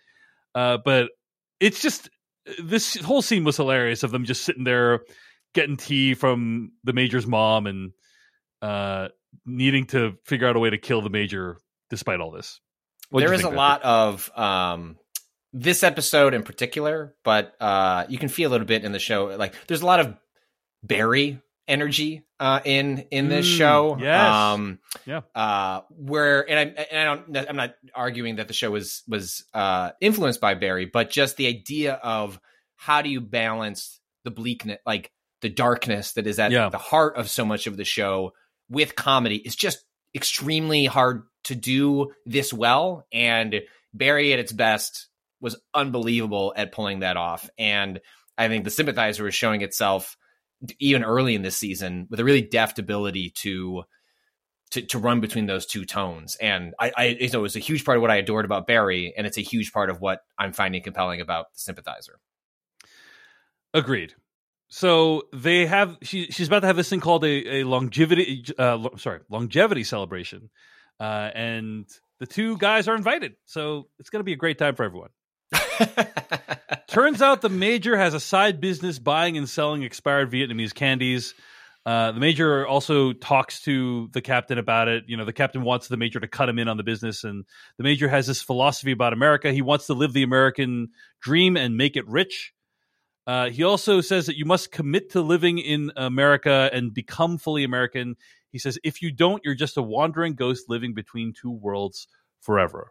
Uh, but it's just, this whole scene was hilarious of them just sitting there getting tea from the Major's mom and, Uh, needing to figure out a way to kill the Major despite all this. What'd There you is a think, lot of um, this episode in particular, but uh, you can feel it a bit in the show. Like there's a lot of Barry energy uh, in in this Mm, show. yes. Um, Yeah. Uh, where and I and I don't I'm not arguing that the show was was uh, influenced by Barry, but just the idea of how do you balance the bleakness, like the darkness that is at Yeah. the heart of so much of the show with comedy is just extremely hard to do this well. And Barry at its best was unbelievable at pulling that off. And I think The Sympathizer is showing itself even early in this season with a really deft ability to to, to run between those two tones. And I, I you know, it was a huge part of what I adored about Barry, and it's a huge part of what I'm finding compelling about The Sympathizer. Agreed. So they have she she's about to have this thing called a, a longevity uh, lo- sorry longevity celebration, uh, and the two guys are invited. So it's going to be a great time for everyone. Turns out the Major has a side business buying and selling expired Vietnamese candies. Uh, the Major also talks to the captain about it. You know, the captain wants the Major to cut him in on the business, and the Major has this philosophy about America. He wants to live the American dream and make it rich. Uh, he also says that you must commit to living in America and become fully American. He says, if you don't, you're just a wandering ghost living between two worlds forever.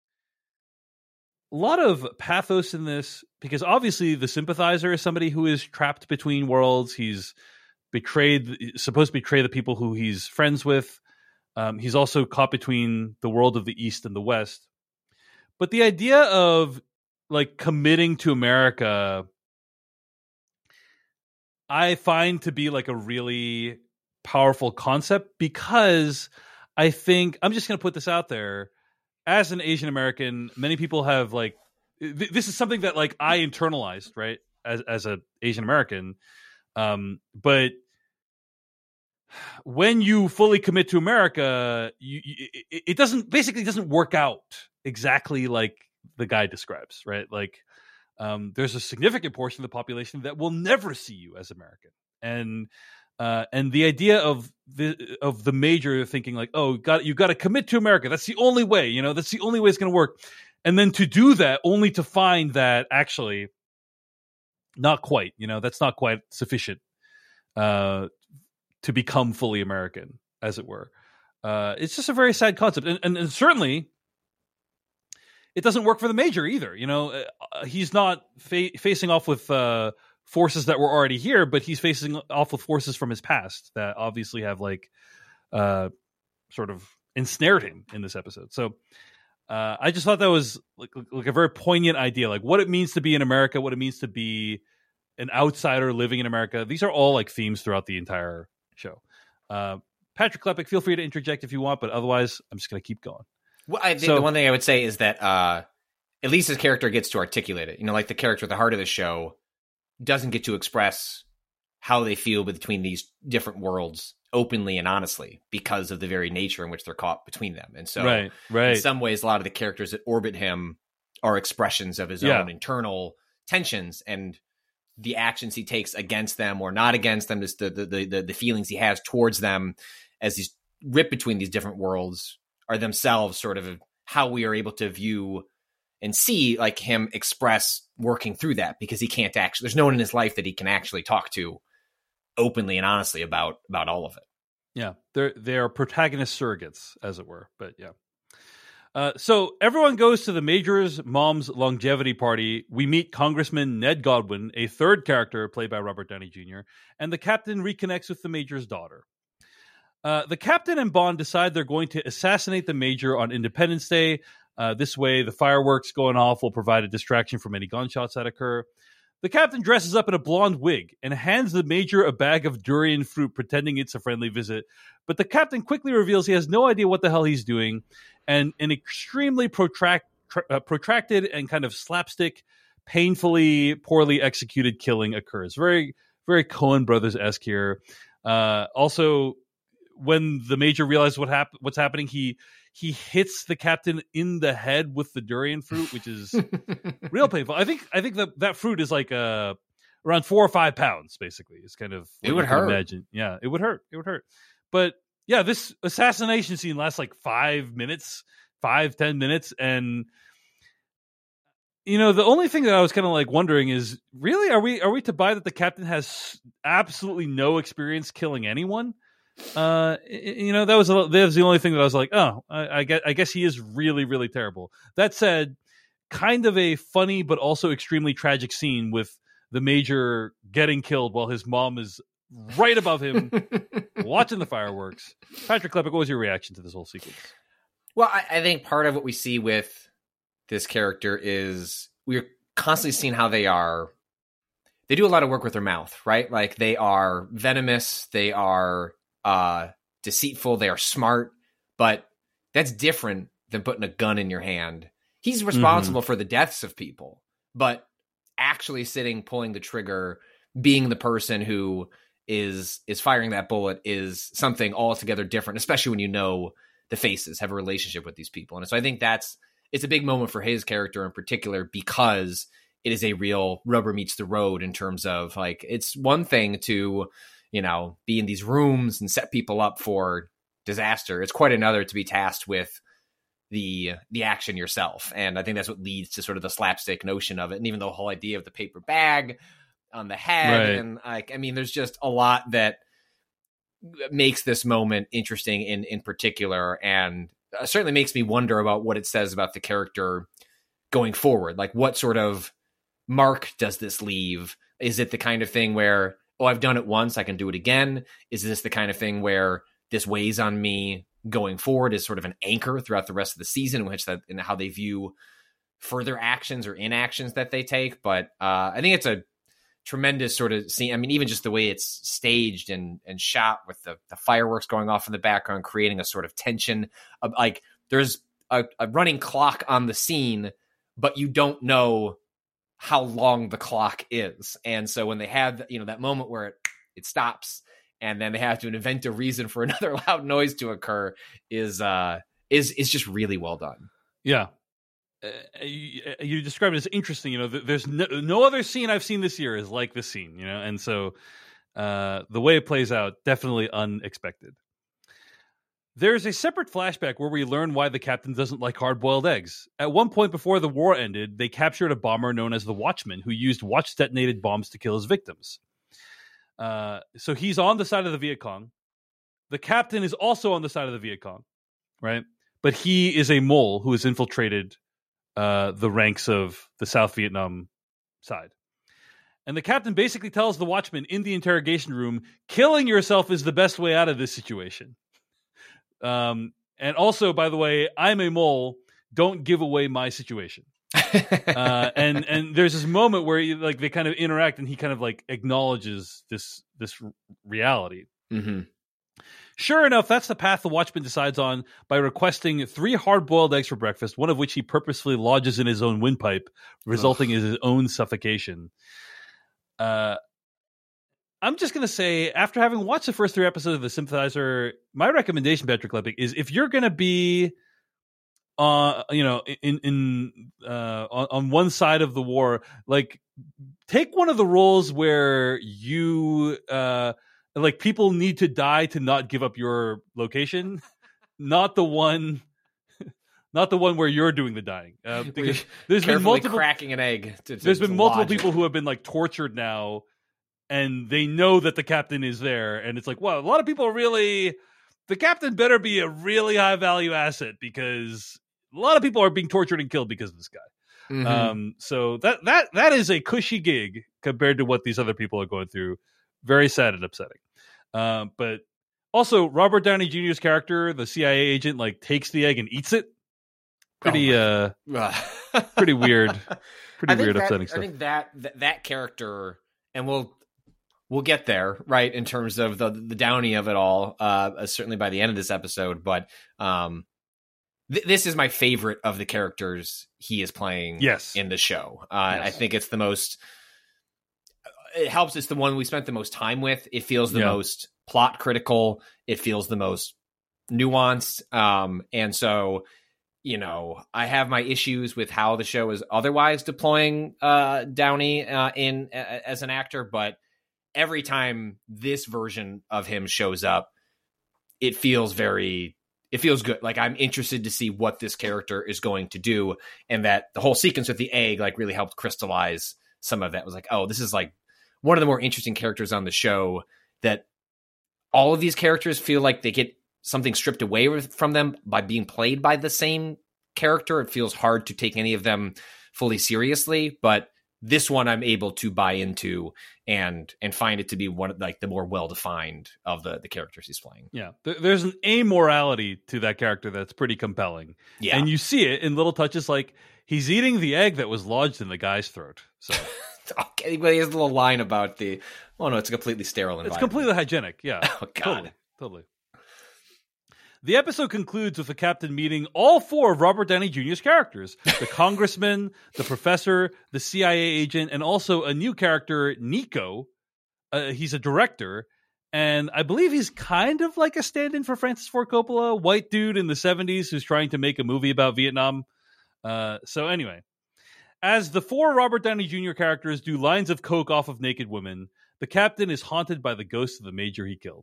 A lot of pathos in this, because obviously the Sympathizer is somebody who is trapped between worlds. He's betrayed, supposed to betray the people who he's friends with. Um, he's also caught between the world of the East and the West. But the idea of like committing to America, I find to be like a really powerful concept, because I think, I'm just going to put this out there, as an Asian American, many people have like, th- this is something that like I internalized, right, as as a Asian American. Um, but when you fully commit to America, you, you, it, it doesn't basically doesn't work out exactly like the guy describes, right? Like, um, there's a significant portion of the population that will never see you as American, and uh, and the idea of the of the Major thinking like, oh, got you got to commit to America. That's the only way, you know. That's the only way it's going to work. And then to do that, only to find that actually not quite, you know, that's not quite sufficient uh, to become fully American, as it were. Uh, it's just a very sad concept, and, and, and certainly it doesn't work for the Major either. You know, uh, he's not fa- facing off with uh, forces that were already here, but he's facing off with forces from his past that obviously have like uh, sort of ensnared him in this episode. So uh, I just thought that was like, like a very poignant idea, like what it means to be in America, what it means to be an outsider living in America. These are all like themes throughout the entire show. Uh, Patrick Klepek, feel free to interject if you want, but otherwise I'm just going to keep going. Well, I think So- the one thing I would say is that uh, at least his character gets to articulate it. You know, like the character at the heart of the show doesn't get to express how they feel between these different worlds openly and honestly because of the very nature in which they're caught between them. And so right, right. in some ways, a lot of the characters that orbit him are expressions of his Yeah. own internal tensions and the actions he takes against them or not against them, just the, the, the, the feelings he has towards them as he's ripped between these different worlds are themselves sort of how we are able to view and see like him express working through that, because he can't actually, there's no one in his life that he can actually talk to openly and honestly about, about all of it. Yeah, they're they're protagonist surrogates, as it were. But yeah. Uh, so everyone goes to the Major's mom's longevity party. We meet Congressman Ned Godwin, a third character played by Robert Downey Junior, and the captain reconnects with the Major's daughter. Uh, the captain and Bond decide they're going to assassinate the Major on Independence Day. Uh, this way, the fireworks going off will provide a distraction from any gunshots that occur. The captain dresses up in a blonde wig and hands the Major a bag of durian fruit, pretending it's a friendly visit. But the captain quickly reveals he has no idea what the hell he's doing, and an extremely protract, tra- uh, protracted and kind of slapstick, painfully, poorly executed killing occurs. Very, very Coen Brothers-esque here. Uh, also, when the Major realizes what hap- what's happening, he he hits the captain in the head with the durian fruit, which is real painful. I think I think that that fruit is like uh, around four or five pounds, basically. It's kind of It what would you can hurt. Imagine. Yeah, it would hurt. It would hurt. But yeah, this assassination scene lasts like five minutes, five, ten minutes. And, you know, the only thing that I was kind of like wondering is, really, are we are we to buy that the captain has absolutely no experience killing anyone? Uh, you know, that was a, that was the only thing that I was like, oh, I, I guess I guess he is really, really terrible. That said, kind of a funny but also extremely tragic scene with the Major getting killed while his mom is right above him watching the fireworks. Patrick Klepek, what was your reaction to this whole sequence? Well, I, I think part of what we see with this character is we're constantly seeing how they are. They do a lot of work with their mouth, right? Like they are venomous, they are uh, deceitful, they are smart, but that's different than putting a gun in your hand. He's responsible mm-hmm. for the deaths of people, but actually sitting, pulling the trigger, being the person who is is firing that bullet is something altogether different, especially when you know the faces, have a relationship with these people. And so I think that's it's a big moment for his character in particular, because it is a real rubber meets the road in terms of, like, it's one thing to, you know, be in these rooms and set people up for disaster. It's quite another to be tasked with the the action yourself. And I think that's what leads to sort of the slapstick notion of it. And even the whole idea of the paper bag on the head. Right. And like, I mean, there's just a lot that makes this moment interesting in, in particular. And certainly makes me wonder about what it says about the character going forward. Like, what sort of mark does this leave? Is it the kind of thing where, oh, I've done it once, I can do it again? Is this the kind of thing where this weighs on me going forward, is sort of an anchor throughout the rest of the season, in which that in how they view further actions or inactions that they take? But uh, I think it's a tremendous sort of scene. I mean, even just the way it's staged and and shot with the, the fireworks going off in the background, creating a sort of tension of, like, there's a, a running clock on the scene, but you don't know how long the clock is. And so when they have, you know, that moment where it, it stops, and then they have to invent a reason for another loud noise to occur, is uh is is just really well done. Yeah. Uh, you, you described it as interesting. You know, there's no, no other scene I've seen this year is like this scene, you know, and so uh, the way it plays out, definitely unexpected. There's a separate flashback where we learn why the captain doesn't like hard-boiled eggs. At one point before the war ended, they captured a bomber known as the Watchman, who used watch-detonated bombs to kill his victims. Uh, so he's on the side of the Viet Cong. The captain is also on the side of the Viet Cong, right? But he is a mole who has infiltrated uh, the ranks of the South Vietnam side. And the captain basically tells the Watchman in the interrogation room, killing yourself is the best way out of this situation. Um, and also, by the way, I'm a mole. Don't give away my situation. uh, and and there's this moment where you, like they kind of interact, and he kind of like acknowledges this this reality. Mm-hmm. Sure enough, that's the path the Watchman decides on by requesting three hard-boiled eggs for breakfast, one of which he purposefully lodges in his own windpipe, resulting Ugh. in his own suffocation. Uh, I'm just going to say, after having watched the first three episodes of The Sympathizer, my recommendation, Patrick Klepek, is if you're going to be uh, you know, in in uh, on, on one side of the war, like, take one of the roles where you uh, like people need to die to not give up your location, not the one, not the one where you're doing the dying. Uh, because there's been multiple cracking an egg. To, to, there's been multiple people it. who have been like tortured now, and they know that the captain is there, and it's like, well, a lot of people are really. The captain better be a really high value asset, because a lot of people are being tortured and killed because of this guy. Mm-hmm. Um, so that that that is a cushy gig compared to what these other people are going through. Very sad and upsetting. Uh, but also, Robert Downey Junior's character, the C I A agent, like takes the egg and eats it. Pretty, oh uh, pretty weird. Pretty weird, that, upsetting stuff. I think that, that that character, and we'll we'll get there, right, in terms of the the Downey of it all. Uh, certainly by the end of this episode, but um. This is my favorite of the characters he is playing yes. in the show. Uh, yes. I think it's the most, it helps. It's the one we spent the most time with. It feels the yeah. most plot critical. It feels the most nuanced. Um, and so, you know, I have my issues with how the show is otherwise deploying uh, Downey uh, in uh, as an actor. But every time this version of him shows up, it feels very it feels good. Like I'm interested to see what this character is going to do, and that the whole sequence with the egg like really helped crystallize some of that. It was like, oh, this is like one of the more interesting characters on the show. That all of these characters feel like they get something stripped away with, from them by being played by the same character. It feels hard to take any of them fully seriously, but this one I'm able to buy into and and find it to be one of like the more well-defined of the the characters he's playing. Yeah, there, there's an amorality to that character that's pretty compelling. Yeah, and you see it in little touches, like he's eating the egg that was lodged in the guy's throat. So okay, but he has a little line about the oh no, it's a completely sterile environment. It's completely hygienic. Yeah, oh god, totally, totally. The episode concludes with the captain meeting all four of Robert Downey Junior's characters, the congressman, the professor, the C I A agent, and also a new character, Nico. Uh, he's a director, and I believe he's kind of like a stand-in for Francis Ford Coppola, white dude in the seventies who's trying to make a movie about Vietnam. Uh, so anyway, as the four Robert Downey Junior characters do lines of coke off of naked women, the captain is haunted by the ghost of the major he killed.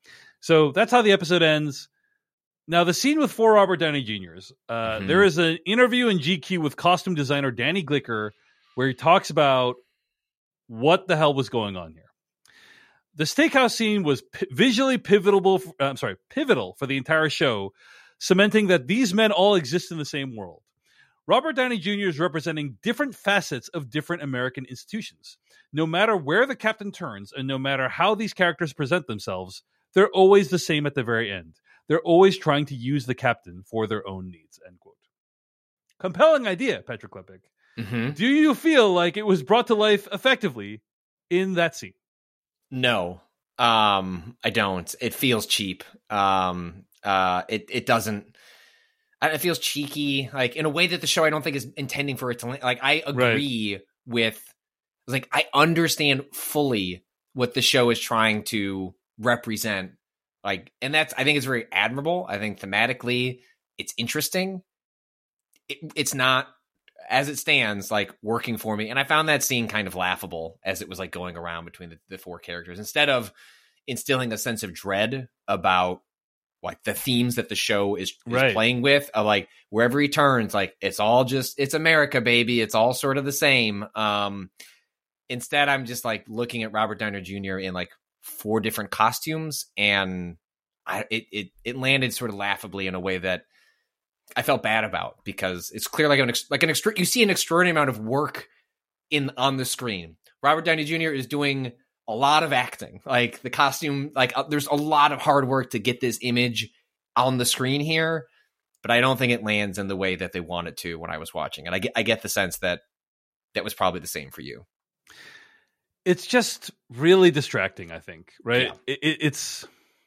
So that's how the episode ends. Now, the scene with four Robert Downey Juniors, uh, mm-hmm. there is an interview in G Q with costume designer Danny Glicker where he talks about what the hell was going on here. The steakhouse scene was p- visually pivotal. For, uh, I'm sorry, pivotal for the entire show, cementing that these men all exist in the same world. Robert Downey Junior is representing different facets of different American institutions. No matter where the captain turns, and no matter how these characters present themselves, they're always the same at the very end. They're always trying to use the captain for their own needs, end quote. Compelling idea, Patrick Klepek. Mm-hmm. Do you feel like it was brought to life effectively in that scene? No, um, I don't. It feels cheap. Um, uh, it, it doesn't, it feels cheeky, like in a way that the show I don't think is intending for it to, like, I agree right. with, like, I understand fully what the show is trying to represent. Like, and that's, I think it's very admirable. I think thematically it's interesting. It, it's not, as it stands, like working for me. And I found that scene kind of laughable as it was like going around between the, the four characters, instead of instilling a sense of dread about like the themes that the show is, is right. playing with, of like wherever he turns, like it's all just, it's America, baby. It's all sort of the same. Um, instead, I'm just like looking at Robert Downey Junior in like four different costumes, and I it, it it landed sort of laughably in a way that I felt bad about, because it's clear like an like an extra you see an extraordinary amount of work in on the screen. Robert Downey Junior is doing a lot of acting, like the costume, like uh, there's a lot of hard work to get this image on the screen here, but I don't think it lands in the way that they want it to when I was watching, and I get I get the sense that that was probably the same for you. It's just really distracting, I think, right? Yeah. It, it, it's,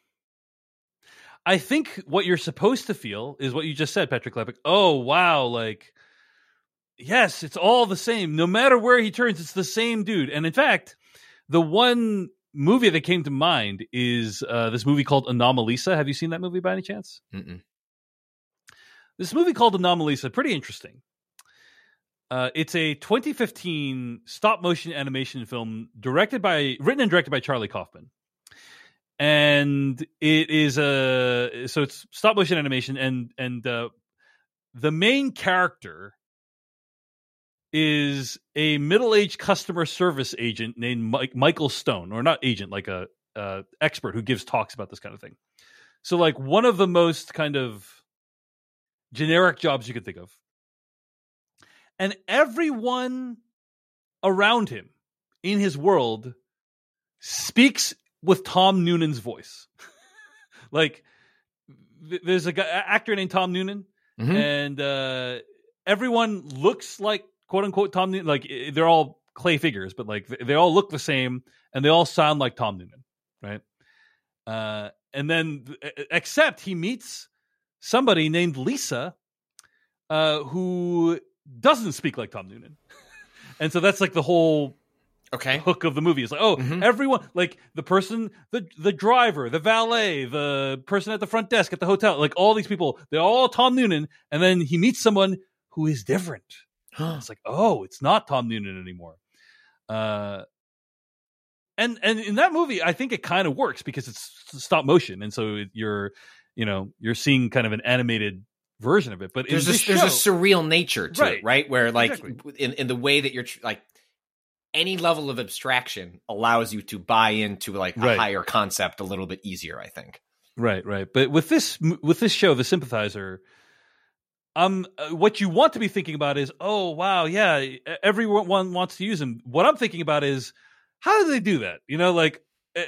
I think what you're supposed to feel is what you just said, Patrick Klepek. Oh, wow. Like, yes, it's all the same. No matter where he turns, it's the same dude. And in fact, the one movie that came to mind is uh, this movie called Anomalisa. Have you seen that movie by any chance? Mm-mm. This movie called Anomalisa, pretty interesting. Uh, it's a twenty fifteen stop motion animation film directed by, written and directed by Charlie Kaufman. And it is a, so it's stop motion animation, and, and, uh, the main character is a middle-aged customer service agent named Mike, Michael Stone, or not agent, like a, uh, expert who gives talks about this kind of thing. So like one of the most kind of generic jobs you could think of. And everyone around him in his world speaks with Tom Noonan's voice. Like, th- there's a guy, actor named Tom Noonan, mm-hmm. and uh, everyone looks like, quote unquote, Tom Noonan. Like, they're all clay figures, but like they all look the same, and they all sound like Tom Noonan, right? Uh, and then, except he meets somebody named Lisa, uh, who doesn't speak like Tom Noonan. And so that's like the whole okay hook of the movie. It's like, oh, mm-hmm. everyone, like the person, the the driver, the valet, the person at the front desk at the hotel, like all these people, they're all Tom Noonan. And then he meets someone who is different. It's like, oh, it's not Tom Noonan anymore. Uh, and and in that movie, I think it kind of works because it's stop motion, and so you're you know, you're seeing kind of an animated version of it. But there's, in a, this there's show, a surreal nature to right. it, right? Where like Exactly. in, in the way that you're tr- like any level of abstraction allows you to buy into like a Right. higher concept a little bit easier, I think. Right, right. But with this with this show, The Sympathizer, um, uh, what you want to be thinking about is, oh wow, yeah, everyone wants to use him. What I'm thinking about is, how do they do that? You know, like,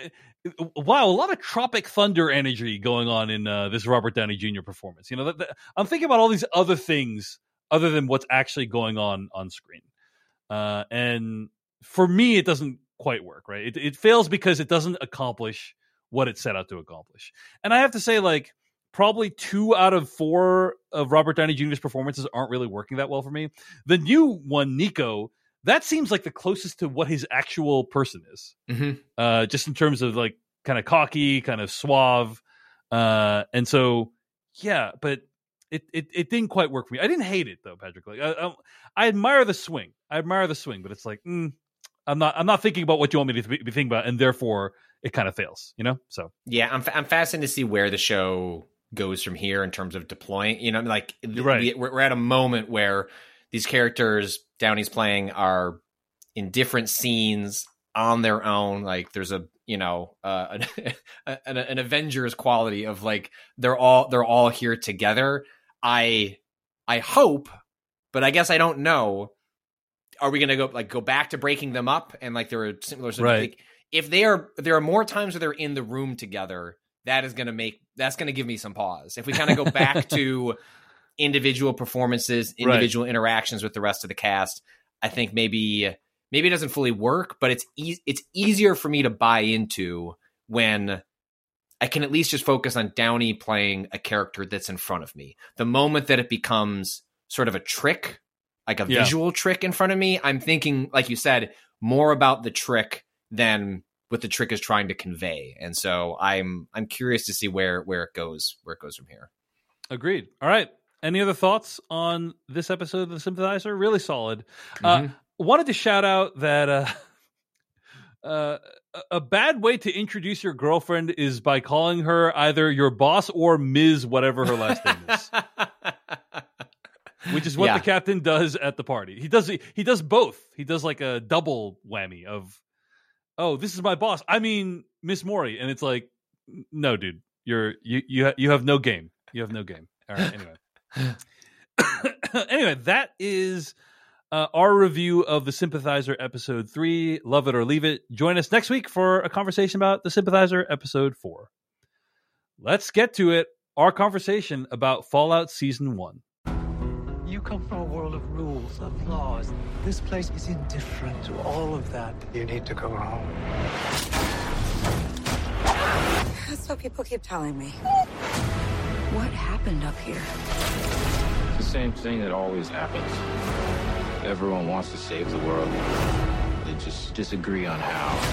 uh, wow, a lot of Tropic Thunder energy going on in uh, this Robert Downey Junior performance. You know, that, that, I'm thinking about all these other things other than what's actually going on on screen. Uh, and for me, it doesn't quite work. Right, it, it fails because it doesn't accomplish what it set out to accomplish. And I have to say, like, probably two out of four of Robert Downey Junior's performances aren't really working that well for me. The new one, Nico, that seems like the closest to what his actual person is. Mm-hmm. Uh, just in terms of like kind of cocky, kind of suave. Uh, and so, yeah, but it, it, it didn't quite work for me. I didn't hate it though, Patrick. Like I, I, I admire the swing. I admire the swing, but it's like, mm, I'm not, I'm not thinking about what you want me to be thinking about. And therefore it kind of fails, you know? So yeah, I'm, I'm fascinated to see where the show goes from here in terms of deploying, you know, like right. we, we're at a moment where these characters Downey's playing are in different scenes on their own. Like there's a, you know, uh, an, an, an Avengers quality of like, they're all, they're all here together. I, I hope, but I guess I don't know. Are we going to go like go back to breaking them up? And like there are similar, right. like, if they are, if there are more times where they're in the room together, that is going to make, that's going to give me some pause. If we kind of go back to individual performances, individual right. interactions with the rest of the cast, I think maybe, maybe it doesn't fully work, but it's e- it's easier for me to buy into when I can at least just focus on Downey playing a character that's in front of me. The moment that it becomes sort of a trick, like a yeah. visual trick in front of me, I'm thinking, like you said, more about the trick than what the trick is trying to convey. And so I'm I'm curious to see where where it goes, where it goes from here. Agreed. All right. Any other thoughts on this episode of The Sympathizer? Really solid. Mm-hmm. Uh, wanted to shout out that uh, uh, a bad way to introduce your girlfriend is by calling her either your boss or Miz whatever her last name is. Which is what yeah. the captain does at the party. He does he does both. He does like a double whammy of, oh, this is my boss. I mean, Miss Mori, and it's like, no, dude, you're you you you have no game. You have no game. All right. Anyway, anyway, that is uh, our review of The Sympathizer episode three. Love it or leave it. Join us next week for a conversation about The Sympathizer episode four. Let's get to it. Our conversation about Fallout season one. You come from a world of rules, of laws. This place is indifferent to all of that. You need to go home. That's what people keep telling me. What happened up here? It's the same thing that always happens. Everyone wants to save the world. They just disagree on how.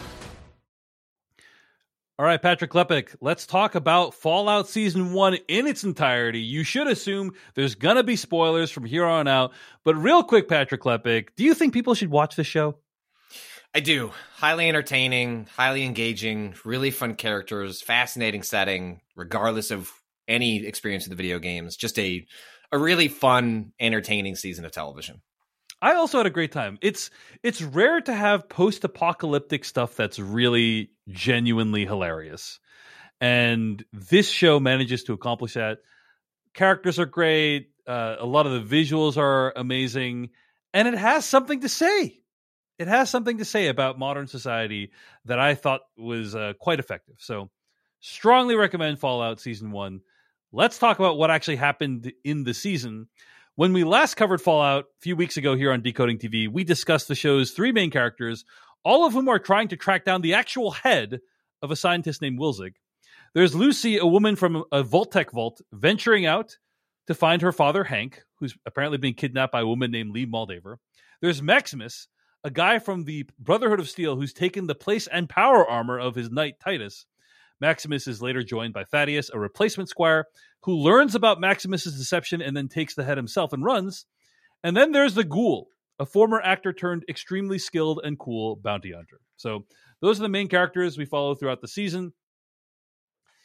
All right, Patrick Klepek, let's talk about Fallout Season one in its entirety. You should assume there's going to be spoilers from here on out. But real quick, Patrick Klepek, do you think people should watch the show? I do. Highly entertaining, highly engaging, really fun characters, fascinating setting, regardless of any experience with the video games. Just a, a really fun, entertaining season of television. I also had a great time. It's it's rare to have post-apocalyptic stuff that's really genuinely hilarious. And this show manages to accomplish that. Characters are great. Uh, a lot of the visuals are amazing. And it has something to say. It has something to say about modern society that I thought was uh, quite effective. So strongly recommend Fallout Season one. Let's talk about what actually happened in the season. When we last covered Fallout a few weeks ago here on Decoding T V, we discussed the show's three main characters, all of whom are trying to track down the actual head of a scientist named Wilzig. There's Lucy, a woman from a Vault-Tec vault, venturing out to find her father, Hank, who's apparently being kidnapped by a woman named Lee Moldaver. There's Maximus, a guy from the Brotherhood of Steel who's taken the place and power armor of his knight, Titus. Maximus is later joined by Thaddeus, a replacement squire, who learns about Maximus's deception and then takes the head himself and runs. And then there's the Ghoul, a former actor turned extremely skilled and cool bounty hunter. So those are the main characters we follow throughout the season.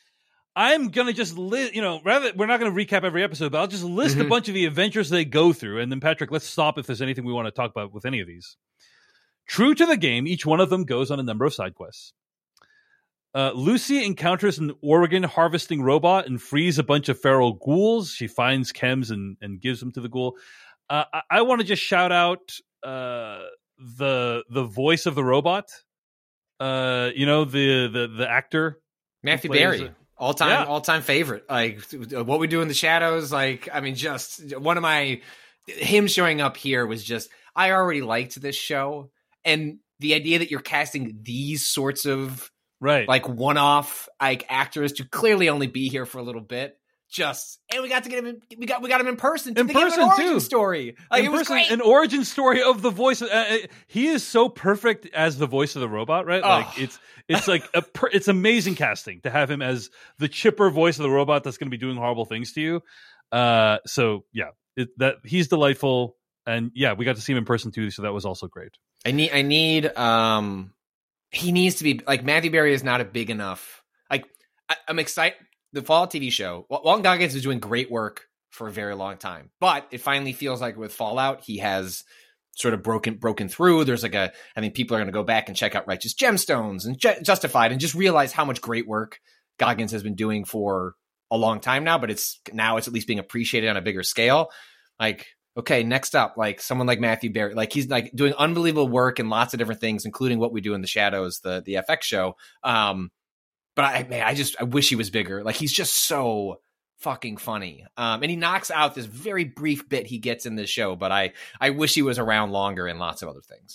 I'm gonna just list, you know, rather we're not gonna recap every episode, but I'll just list Mm-hmm. a bunch of the adventures they go through, and then Patrick, let's stop if there's anything we want to talk about with any of these. True to the game, each one of them goes on a number of side quests. Uh, Lucy encounters an Oregon harvesting robot and frees a bunch of feral ghouls. She finds chems and, and gives them to the ghoul. Uh, I, I want to just shout out uh, the the voice of the robot. Uh, you know, the the the actor Matthew who plays Berry. it. All time, Yeah. all time favorite. Like What We Do in the Shadows. Like, I mean, just one of my him showing up here was just. I already liked this show, and the idea that you're casting these sorts of right, like one-off like actors to clearly only be here for a little bit. Just and we got to get him. In, we got we got him in person. To In give him person, an origin too. Story. Like in it was person, great. an origin story of the voice. Uh, he is so perfect as the voice of the robot, right? Oh. Like it's it's like a per, it's amazing casting to have him as the chipper voice of the robot that's going to be doing horrible things to you. Uh, so yeah, it, that he's delightful, and yeah, we got to see him in person too, so that was also great. I need. I need. Um, he needs to be like Matthew Berry is not a big enough. Like I, I'm excited. The Fallout T V show, Walton Goggins is doing great work for a very long time, but it finally feels like with Fallout, he has sort of broken broken through. There's like a, I think people are going to go back and check out Righteous Gemstones and Ju- Justified and just realize how much great work Goggins has been doing for a long time now, but it's now it's at least being appreciated on a bigger scale. Like, okay, next up, like someone like Matthew Berry, like he's like doing unbelievable work in lots of different things, including What We Do in the Shadows, the, the F X show. Um, But I, man, I just I wish he was bigger. Like he's just so fucking funny, um, and he knocks out this very brief bit he gets in this show. But I I wish he was around longer in lots of other things.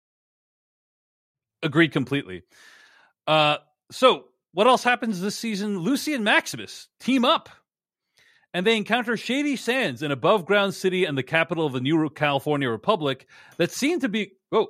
Agreed completely. Uh, so what else happens this season? Lucy and Maximus team up, and they encounter Shady Sands, an above-ground city and the capital of the new California Republic that seem to be oh.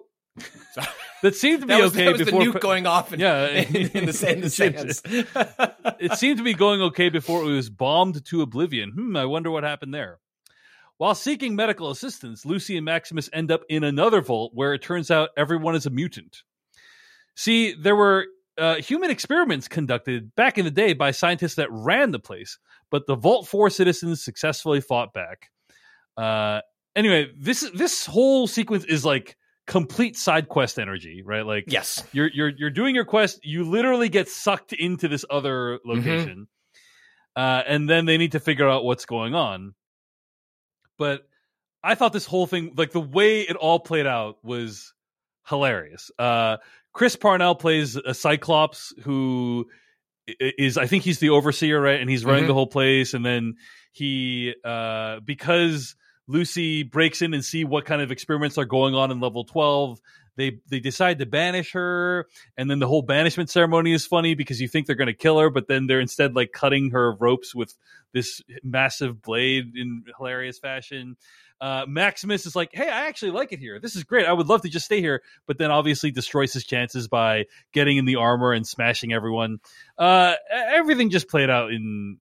That seemed to be that was, okay that was before the nuke going off in, yeah, in, in the, in the sands. It seemed to be going okay before it was bombed to oblivion. Hmm, I wonder what happened there. While seeking medical assistance, Lucy and Maximus end up in another vault where it turns out everyone is a mutant. See, there were uh, human experiments conducted back in the day by scientists that ran the place, but the Vault four citizens successfully fought back. Uh, anyway, this this whole sequence is like complete side quest energy, right? Like, yes, you're you're you're doing your quest. You literally get sucked into this other location, mm-hmm. uh, and then they need to figure out what's going on. But I thought this whole thing, like the way it all played out, was hilarious. Uh, Chris Parnell plays a Cyclops who is, I think he's the overseer, right? And he's running mm-hmm. the whole place, and then he, uh, because Lucy breaks in and see what kind of experiments are going on in level twelve. They they decide to banish her, and then the whole banishment ceremony is funny because you think they're going to kill her, but then they're instead like cutting her ropes with this massive blade in hilarious fashion. Uh, Maximus is like, hey, I actually like it here. This is great. I would love to just stay here, but then obviously destroys his chances by getting in the armor and smashing everyone. Uh, everything just played out in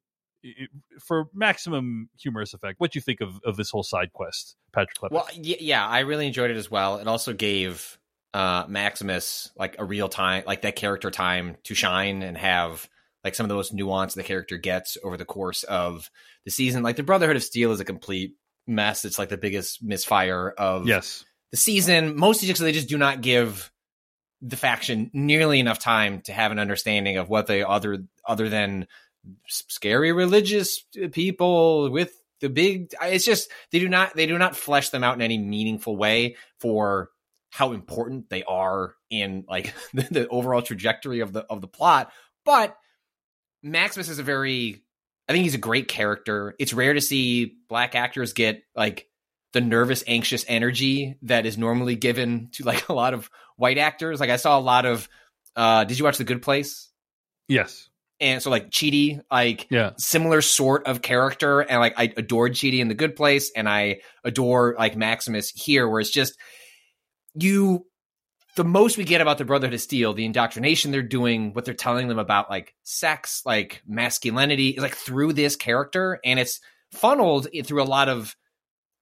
for maximum humorous effect. What do you think of, of this whole side quest, Patrick Klepek? Well, yeah, I really enjoyed it as well. It also gave uh, Maximus like a real time, like that character time to shine and have like some of those nuance the character gets over the course of the season. Like the Brotherhood of Steel is a complete mess. It's like the biggest misfire of yes. the season, mostly because they just do not give the faction nearly enough time to have an understanding of what they other other than scary religious people with the big. It's just they do not they do not flesh them out in any meaningful way for how important they are in like the, the overall trajectory of the of the plot. But Maximus is a very, I think he's a great character. It's rare to see black actors get like the nervous, anxious energy that is normally given to like a lot of white actors. Like I saw a lot of. Uh, did you watch The Good Place? Yes. And so like Chidi, like yeah. similar sort of character. And like I adored Chidi in The Good Place, and I adore like Maximus here, where it's just you, the most we get about the Brotherhood of Steel, the indoctrination they're doing, what they're telling them about like sex, like masculinity is like through this character. And it's funneled through a lot of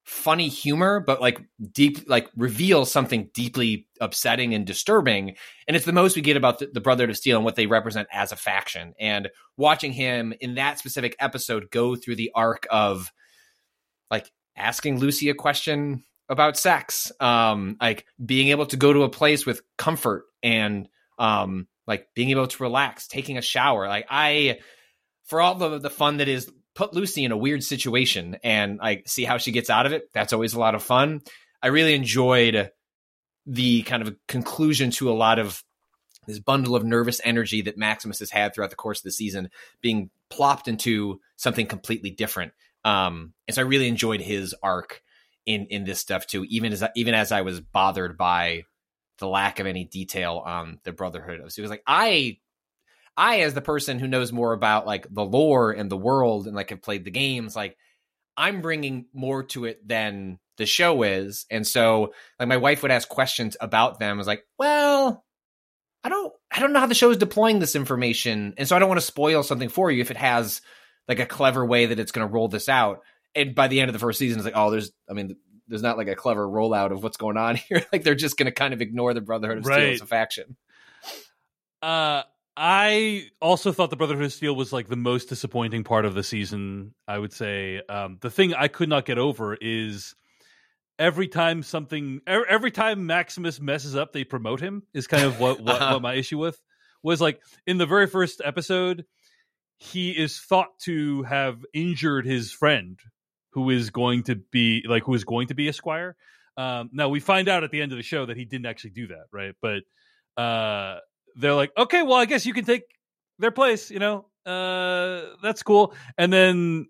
funny humor, but like deep, like reveals something deeply upsetting and disturbing. And it's the most we get about the, the Brotherhood of Steel and what they represent as a faction. And watching him in that specific episode go through the arc of like asking Lucy a question about sex, um, like being able to go to a place with comfort and um, like being able to relax, taking a shower. Like I, for all the the fun that is, put Lucy in a weird situation and I see how she gets out of it. That's always a lot of fun. I really enjoyed the kind of conclusion to a lot of this bundle of nervous energy that Maximus has had throughout the course of the season being plopped into something completely different. Um, and so I really enjoyed his arc in, in this stuff too, even as, even as I was bothered by the lack of any detail on the Brotherhood. So it was like, I, I, as the person who knows more about like the lore and the world and like have played the games, like I'm bringing more to it than the show is. And so like my wife would ask questions about them. I was like, well, I don't, I don't know how the show is deploying this information. And so I don't want to spoil something for you if it has like a clever way that it's going to roll this out. And by the end of the first season, it's like, oh, there's, I mean, there's not like a clever rollout of what's going on here. Like they're just going to kind of ignore the Brotherhood of Steel Right. as a faction. Uh, I also thought the Brotherhood of Steel was like the most disappointing part of the season, I would say. Um, the thing I could not get over is every time something, every time Maximus messes up, they promote him is kind of what, what, Uh-huh. what my issue with was. Like in the very first episode, he is thought to have injured his friend who is going to be like, who is going to be a squire. Um, now we find out at the end of the show that he didn't actually do that. Right. But, uh, they're like, okay, well, I guess you can take their place, you know, uh, that's cool. And then,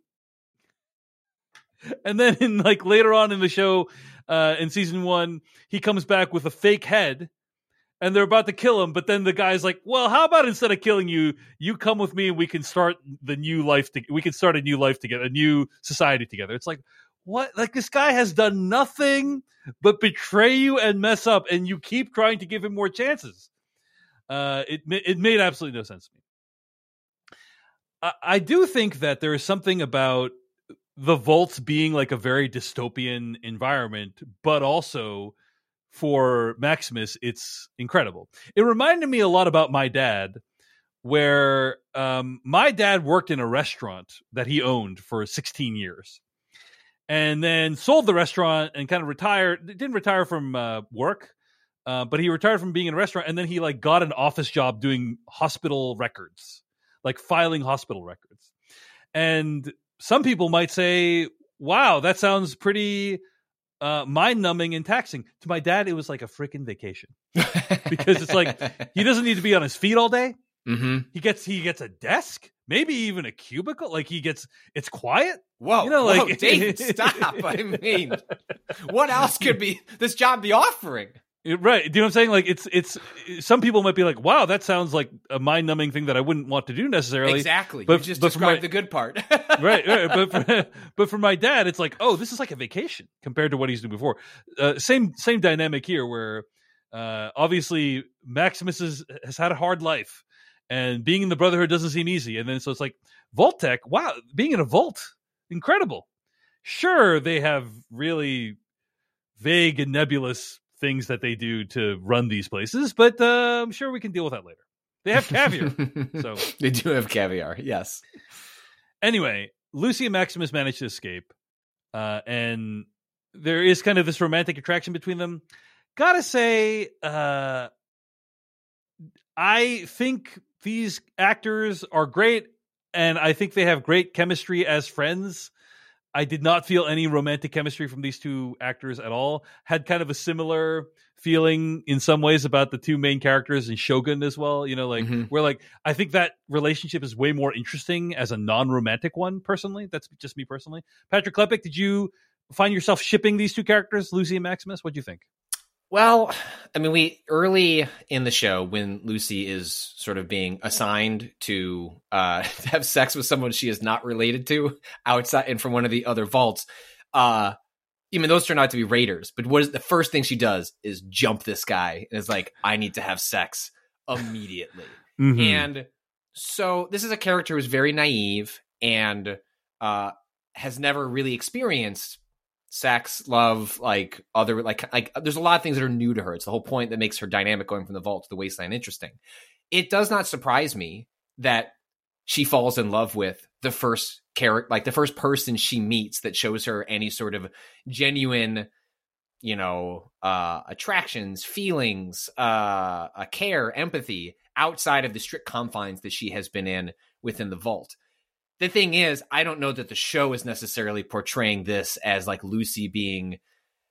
and then in like later on in the show, uh, in season one, he comes back with a fake head and they're about to kill him. But then the guy's like, well, how about instead of killing you, you come with me and we can start the new life. To- we can start a new life together, a new society together. It's like, what? Like this guy has done nothing but betray you and mess up. And you keep trying to give him more chances. Uh, it it made absolutely no sense to me. I, I do think that there is something about the Vaults being like a very dystopian environment, but also for Maximus, it's incredible. It reminded me a lot about my dad, where um, my dad worked in a restaurant that he owned for sixteen years, and then sold the restaurant and kind of retired. Didn't retire from uh, work. Uh, but he retired from being in a restaurant, and then he like got an office job doing hospital records, like filing hospital records. And some people might say, wow, that sounds pretty uh, mind-numbing and taxing. To my dad, it was like a freaking vacation. Because it's like, he doesn't need to be on his feet all day. Mm-hmm. He gets he gets a desk, maybe even a cubicle. Like he gets, it's quiet. Whoa, you know, whoa, like, David, stop. I mean, what else could be this job be offering? Right. Do you know what I'm saying? Like it's, it's, some people might be like, wow, that sounds like a mind numbing thing that I wouldn't want to do necessarily. Exactly. But, you just but described my, the good part. right. Right. But, for, but for my dad, it's like, oh, this is like a vacation compared to what he's doing before. Uh, same, same dynamic here where, uh, obviously Maximus is, has had a hard life and being in the Brotherhood doesn't seem easy. And then, so it's like Vault-Tec, wow, being in a vault, incredible. Sure. They have really vague and nebulous things that they do to run these places, but uh, I'm sure we can deal with that later. They have caviar. So they do have caviar, yes. Anyway, Lucy and Maximus manage to escape, uh, and there is kind of this romantic attraction between them. Gotta say, uh, I think these actors are great, and I think they have great chemistry as friends. I did not feel any romantic chemistry from these two actors at all. Had kind of a similar feeling in some ways about the two main characters in Shogun as well. You know, like mm-hmm. where like I think that relationship is way more interesting as a non-romantic one. Personally, that's just me personally. Patrick Klepek, did you find yourself shipping these two characters, Lucy and Maximus? What do you think? Well, I mean, we early in the show when Lucy is sort of being assigned to uh, have sex with someone she is not related to outside and from one of the other vaults, uh, even those turn out to be raiders. But what is the first thing she does is jump this guy and is like, I need to have sex immediately. Mm-hmm. And so this is a character who's very naive and uh, has never really experienced sex, love, like other like like there's a lot of things that are new to her. It's the whole point that makes her dynamic going from the vault to the wasteland interesting. It does not surprise me that she falls in love with the first character, like the first person she meets that shows her any sort of genuine, you know, uh, attractions, feelings, uh, a care, empathy outside of the strict confines that she has been in within the vault. The thing is, I don't know that the show is necessarily portraying this as like Lucy being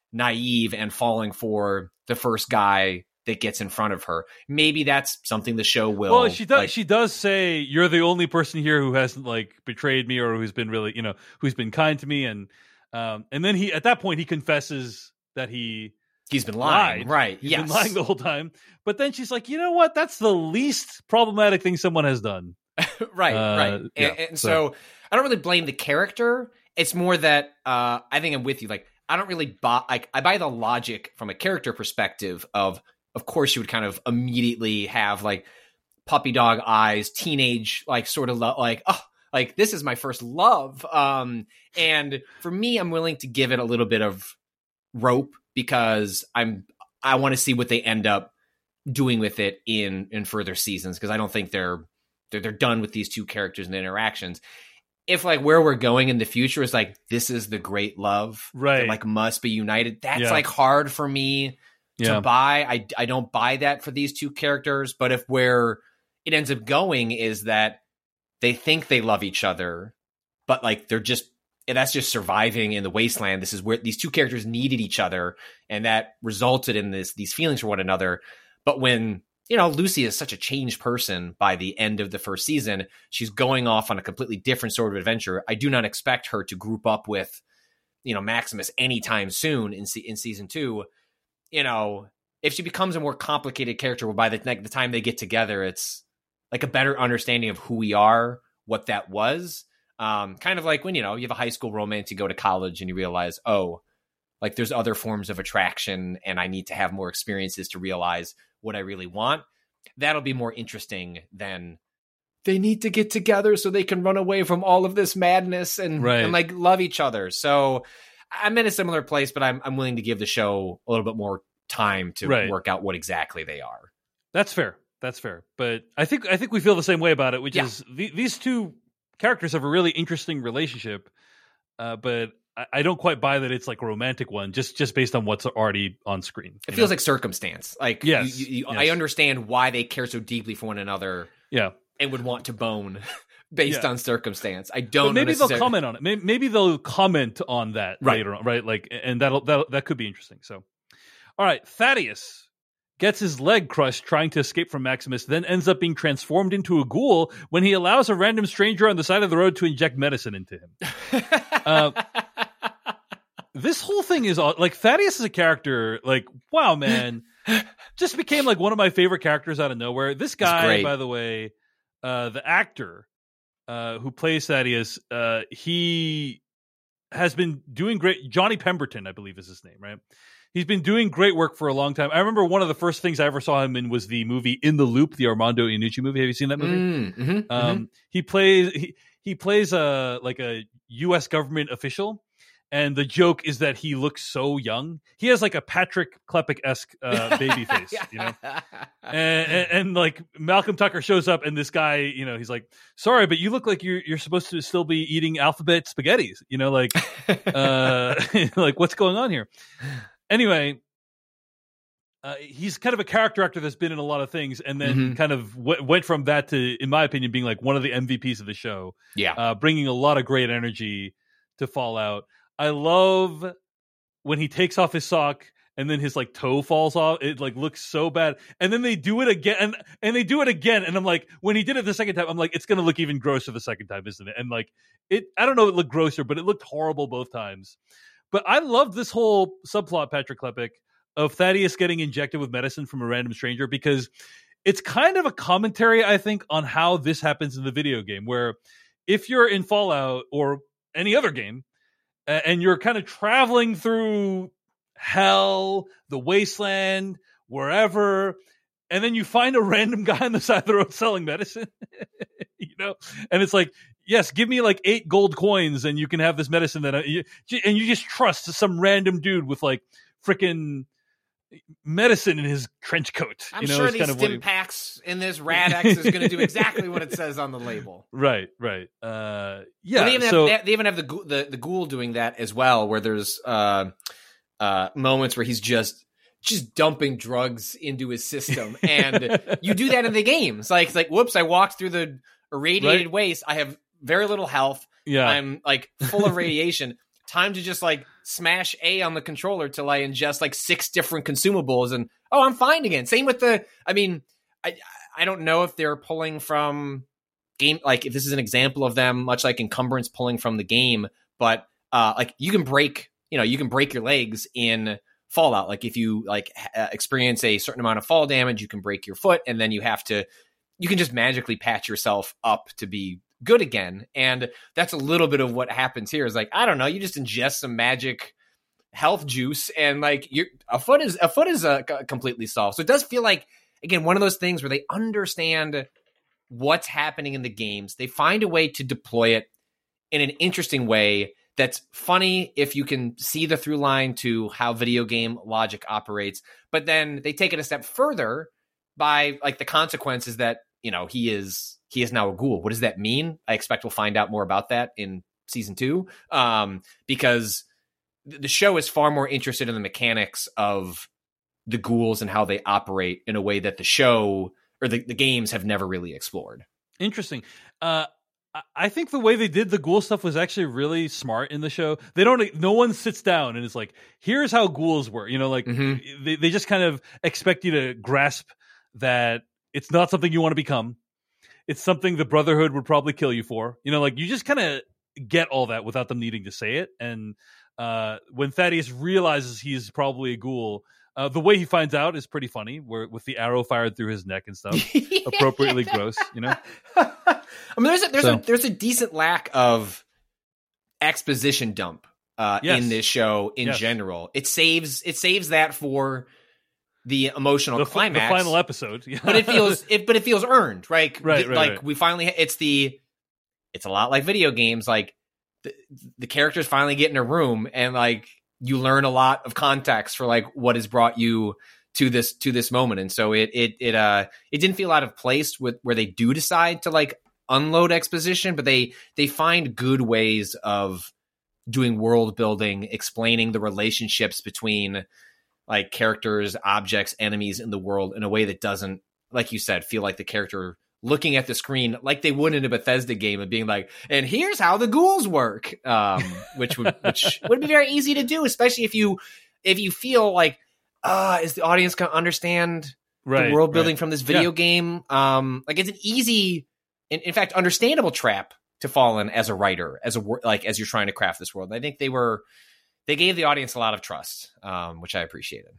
naive and falling for the first guy that gets in front of her. Maybe that's something the show will. Well, she does. Like, she does say, "You're the only person here who hasn't like betrayed me, or who's been really, you know, who's been kind to me." And um, and then he, at that point, he confesses that he he's been lying, lied. right? He's yes. been lying the whole time. But then she's like, "You know what? That's the least problematic thing someone has done." right, uh, right. Yeah, and, and so. so I don't really blame the character. It's more that uh, I think I'm with you. Like, I don't really buy. Like, I buy the logic from a character perspective of. Of course, you would kind of immediately have like puppy dog eyes, teenage, like sort of lo- like, oh, like this is my first love. Um, and for me, I'm willing to give it a little bit of rope because I'm I want to see what they end up doing with it in in further seasons because I don't think they're, they're they're done with these two characters and interactions. If like where we're going in the future is like this is the great love, right? That, like must be united. That's yeah. like hard for me. Yeah. To buy, I, I don't buy that for these two characters. But if where it ends up going is that they think they love each other, but like they're just and that's just surviving in the wasteland. This is where these two characters needed each other, and that resulted in this these feelings for one another. But when you know Lucy is such a changed person by the end of the first season, she's going off on a completely different sort of adventure. I do not expect her to group up with you know Maximus anytime soon in in season two. You know, if she becomes a more complicated character, well, by the, like, the time they get together, it's like a better understanding of who we are, what that was. Um, kind of like when, you know, you have a high school romance, you go to college and you realize, oh, like there's other forms of attraction and I need to have more experiences to realize what I really want. That'll be more interesting than they need to get together so they can run away from all of this madness and, right. and like love each other. So I'm in a similar place, but I'm I'm willing to give the show a little bit more time to right. work out what exactly they are. That's fair. That's fair. But I think I think we feel the same way about it, which yeah. is the, these two characters have a really interesting relationship, uh, but I, I don't quite buy that it's like a romantic one, just just based on what's already on screen. It feels know? like circumstance. Like yes. You, you, yes. I understand why they care so deeply for one another. Yeah, and would want to bone. Based yeah. on circumstance, I don't. But maybe necessarily... they'll comment on it. Maybe, maybe they'll comment on that right. later on, right? Like, and that'll that that could be interesting. So, all right, Thaddeus gets his leg crushed trying to escape from Maximus, then ends up being transformed into a ghoul when he allows a random stranger on the side of the road to inject medicine into him. uh, this whole thing is all, like Thaddeus is a character. Like, wow, man, just became like one of my favorite characters out of nowhere. This guy, by the way, uh, the actor. Uh, who plays Thaddeus, uh, he has been doing great. Johnny Pemberton, I believe is his name, right? He's been doing great work for a long time. I remember one of the first things I ever saw him in was the movie In the Loop, the Armando Iannucci movie. Have you seen that movie? Mm, mm-hmm, um, mm-hmm. He plays he, he plays a like a U S government official, and the joke is that he looks so young. He has like a Patrick Klepek-esque uh, baby face, you know. And, and, and like Malcolm Tucker shows up, and this guy, you know, he's like, "Sorry, but you look like you're you're supposed to still be eating alphabet spaghettis." You know, like, uh, like what's going on here? Anyway, uh, he's kind of a character actor that's been in a lot of things, and then mm-hmm. kind of w- went from that to, in my opinion, being like one of the M V Ps of the show. Yeah, uh, bringing a lot of great energy to Fallout. I love when he takes off his sock and then his like toe falls off. It like looks so bad. And then they do it again and, and they do it again. And I'm like, when he did it the second time, I'm like, it's going to look even grosser the second time, isn't it? And like it, I don't know if it looked grosser, but it looked horrible both times. But I love this whole subplot, Patrick Klepek, of Thaddeus getting injected with medicine from a random stranger, because it's kind of a commentary, I think, on how this happens in the video game, where if you're in Fallout or any other game, and you're kind of traveling through hell, the wasteland, wherever, and then you find a random guy on the side of the road selling medicine, you know, and it's like yes, give me like eight gold coins and you can have this medicine that I, you, and you just trust some random dude with like freaking medicine in his trench coat. I'm you know, sure it's these kind of stim what- packs in this Rad-X is going to do exactly what it says on the label. Right, right. Uh, yeah. Well, they, even so have, they even have the ghoul- the the ghoul doing that as well, where there's uh, uh, moments where he's just just dumping drugs into his system, and you do that in the games. Like, it's like, whoops, I walked through the irradiated Right. waste. I have very little health. Yeah. I'm like full of radiation. Time to just like smash A on the controller till I ingest like six different consumables, and oh, I'm fine again. Same with the. I mean, I I don't know if they're pulling from game, like if this is an example of them, much like Encumbrance pulling from the game, but uh, like you can break, you know, you can break your legs in Fallout. Like if you like uh, experience a certain amount of fall damage, you can break your foot, and then you have to, you can just magically patch yourself up to be good again. And that's a little bit of what happens here is like, I don't know, you just ingest some magic health juice and like your a foot is a foot is uh, completely solved. So it does feel like, again, one of those things where they understand what's happening in the games. They find a way to deploy it in an interesting way that's funny if you can see the through line to how video game logic operates. But then they take it a step further by like the consequences that, you know, he is he is now a ghoul. What does that mean? I expect we'll find out more about that in season two, um, because the show is far more interested in the mechanics of the ghouls and how they operate in a way that the show or the, the games have never really explored. Interesting. Uh, I- I think the way they did the ghoul stuff was actually really smart in the show. They don't, no one sits down and is like, here's how ghouls work. You know, like Mm-hmm. they, they just kind of expect you to grasp that it's not something you want to become. It's something the Brotherhood would probably kill you for. You know, like you just kind of get all that without them needing to say it. And uh, when Thaddeus realizes he's probably a ghoul, uh, the way he finds out is pretty funny, where with the arrow fired through his neck and stuff, appropriately gross. You know, I mean, there's a, there's So- a there's a decent lack of exposition dump uh, Yes. in this show in Yes. general. It saves it saves that for the emotional the, f- the climax. final episode. Yeah. but it feels it but it feels earned, right? Right, Th- right, like right. we finally it's the it's a lot like video games. Like the, the characters finally get in a room and like you learn a lot of context for like what has brought you to this to this moment. And so it it it uh it didn't feel out of place with where they do decide to like unload exposition, but they they find good ways of doing world building, explaining the relationships between like characters, objects, enemies in the world in a way that doesn't, like you said, feel like the character looking at the screen like they would in a Bethesda game and being like, and here's how the ghouls work, um, which would which would be very easy to do, especially if you if you feel like, uh, is the audience going to understand Right, the world building right. from this video Yeah. game? Um, like it's an easy, in, in fact, understandable trap to fall in as a writer, as a wor- like as you're trying to craft this world. And I think they were. They gave the audience a lot of trust, um, which I appreciated.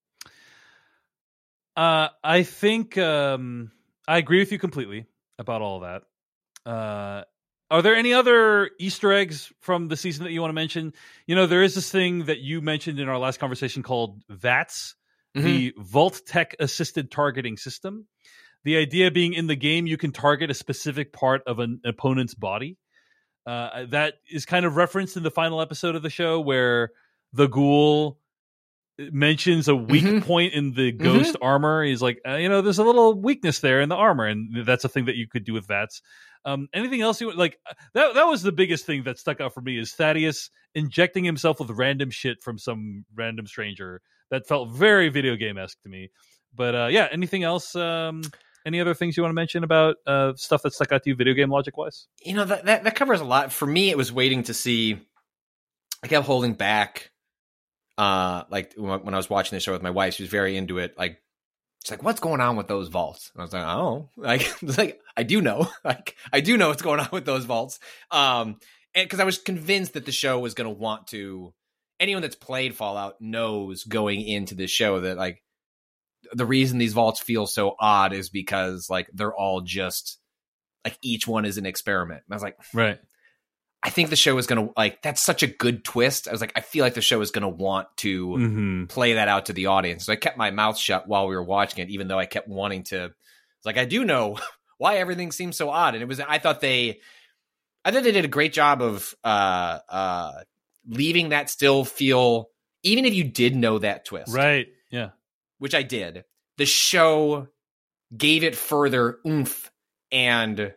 Uh, I think um, I agree with you completely about all that. Uh, are there any other Easter eggs from the season that you want to mention? You know, there is this thing that you mentioned in our last conversation called V A T S, Mm-hmm. the Vault Tech Assisted Targeting System. The idea being in the game, you can target a specific part of an opponent's body. Uh, that is kind of referenced in the final episode of the show where the ghoul mentions a weak Mhm. point in the ghost armor. He's like, uh, you know, there's a little weakness there in the armor, and that's a thing that you could do with V A T S. Um, anything else you like? That that was the biggest thing that stuck out for me is Thaddeus injecting himself with random shit from some random stranger. That felt very video game esque to me. But uh, yeah, anything else? Um, any other things you want to mention about uh, stuff that stuck out to you, video game logic wise? You know, that, that that covers a lot. For me, it was waiting to see. I kept holding back. Uh, like when when I was watching the show with my wife, she was very into it. Like, she's like, "What's going on with those vaults?" And I was like, "Oh, like, it's like I do know, like, I do know what's going on with those vaults." Um, and because I was convinced that the show was going to want to. Anyone that's played Fallout knows going into this show that like the reason these vaults feel so odd is because like they're all just like each one is an experiment. And I was like, right. I think the show is going to like, that's such a good twist. I was like, I feel like the show is going to want to Mm-hmm. play that out to the audience. So I kept my mouth shut while we were watching it, even though I kept wanting to, it's like, I do know why everything seems so odd. And it was, I thought they, I think they did a great job of uh, uh, leaving that still feel, even if you did know that twist. Right, yeah. Which I did. The show gave it further oomph and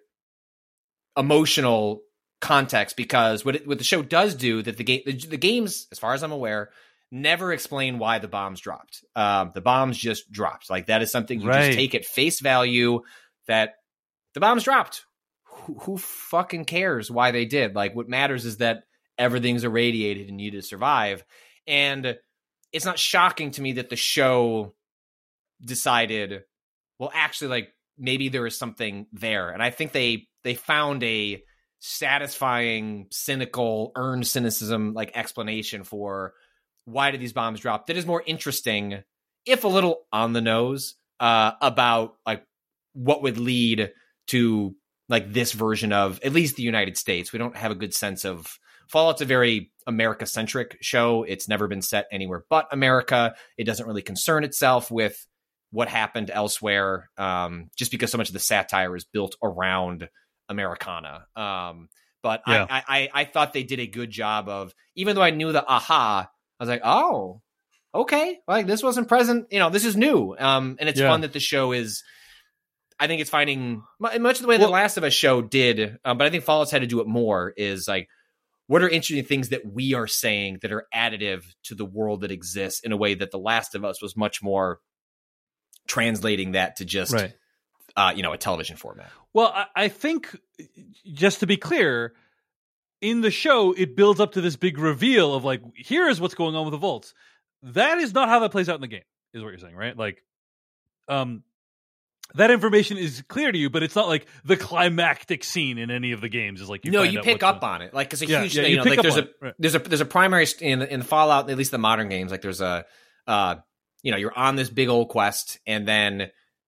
emotional context, because what it, what the show does do that the game the, the games, as far as I'm aware, never explain why the bombs dropped. Um, the bombs just dropped. Like, that is something you right. just take at face value, that the bombs dropped. Who, who fucking cares why they did? Like, what matters is that everything's irradiated and you need to survive. And it's not shocking to me that the show decided, well, actually, like, maybe there is something there. And I think they they found a satisfying, cynical, earned cynicism like explanation for why did these bombs drop that is more interesting, if a little on the nose, uh, about like what would lead to like this version of at least the United States. We don't have a good sense of Fallout's a very America-centric show. It's never been set anywhere but America. It doesn't really concern itself with what happened elsewhere, um, just because so much of the satire is built around Americana. Um, but yeah. I, I, I thought they did a good job of, even though I knew the aha, I was like, oh, okay, like this wasn't present. You know, this is new. Um, and it's yeah. fun that the show is, I think it's finding much of the way well, the Last of Us show did, um, but I think Fallout's had to do it more, is like, what are interesting things that we are saying that are additive to the world that exists, in a way that the Last of Us was much more translating that to just, right. uh, you know, a television format. Well, I, I think, just to be clear, in the show, it builds up to this big reveal of like, here's what's going on with the vaults. That is not how that plays out in the game, is what you're saying, right? Like, um, that information is clear to you, but it's not like the climactic scene in any of the games. Is like you no, find you out pick what's up going on it, like because a yeah, huge, yeah, you, you know, pick like up there's on a it, right. there's a there's a primary st- in in Fallout, at least the modern games. Like there's a, uh, you know, you're on this big old quest, and then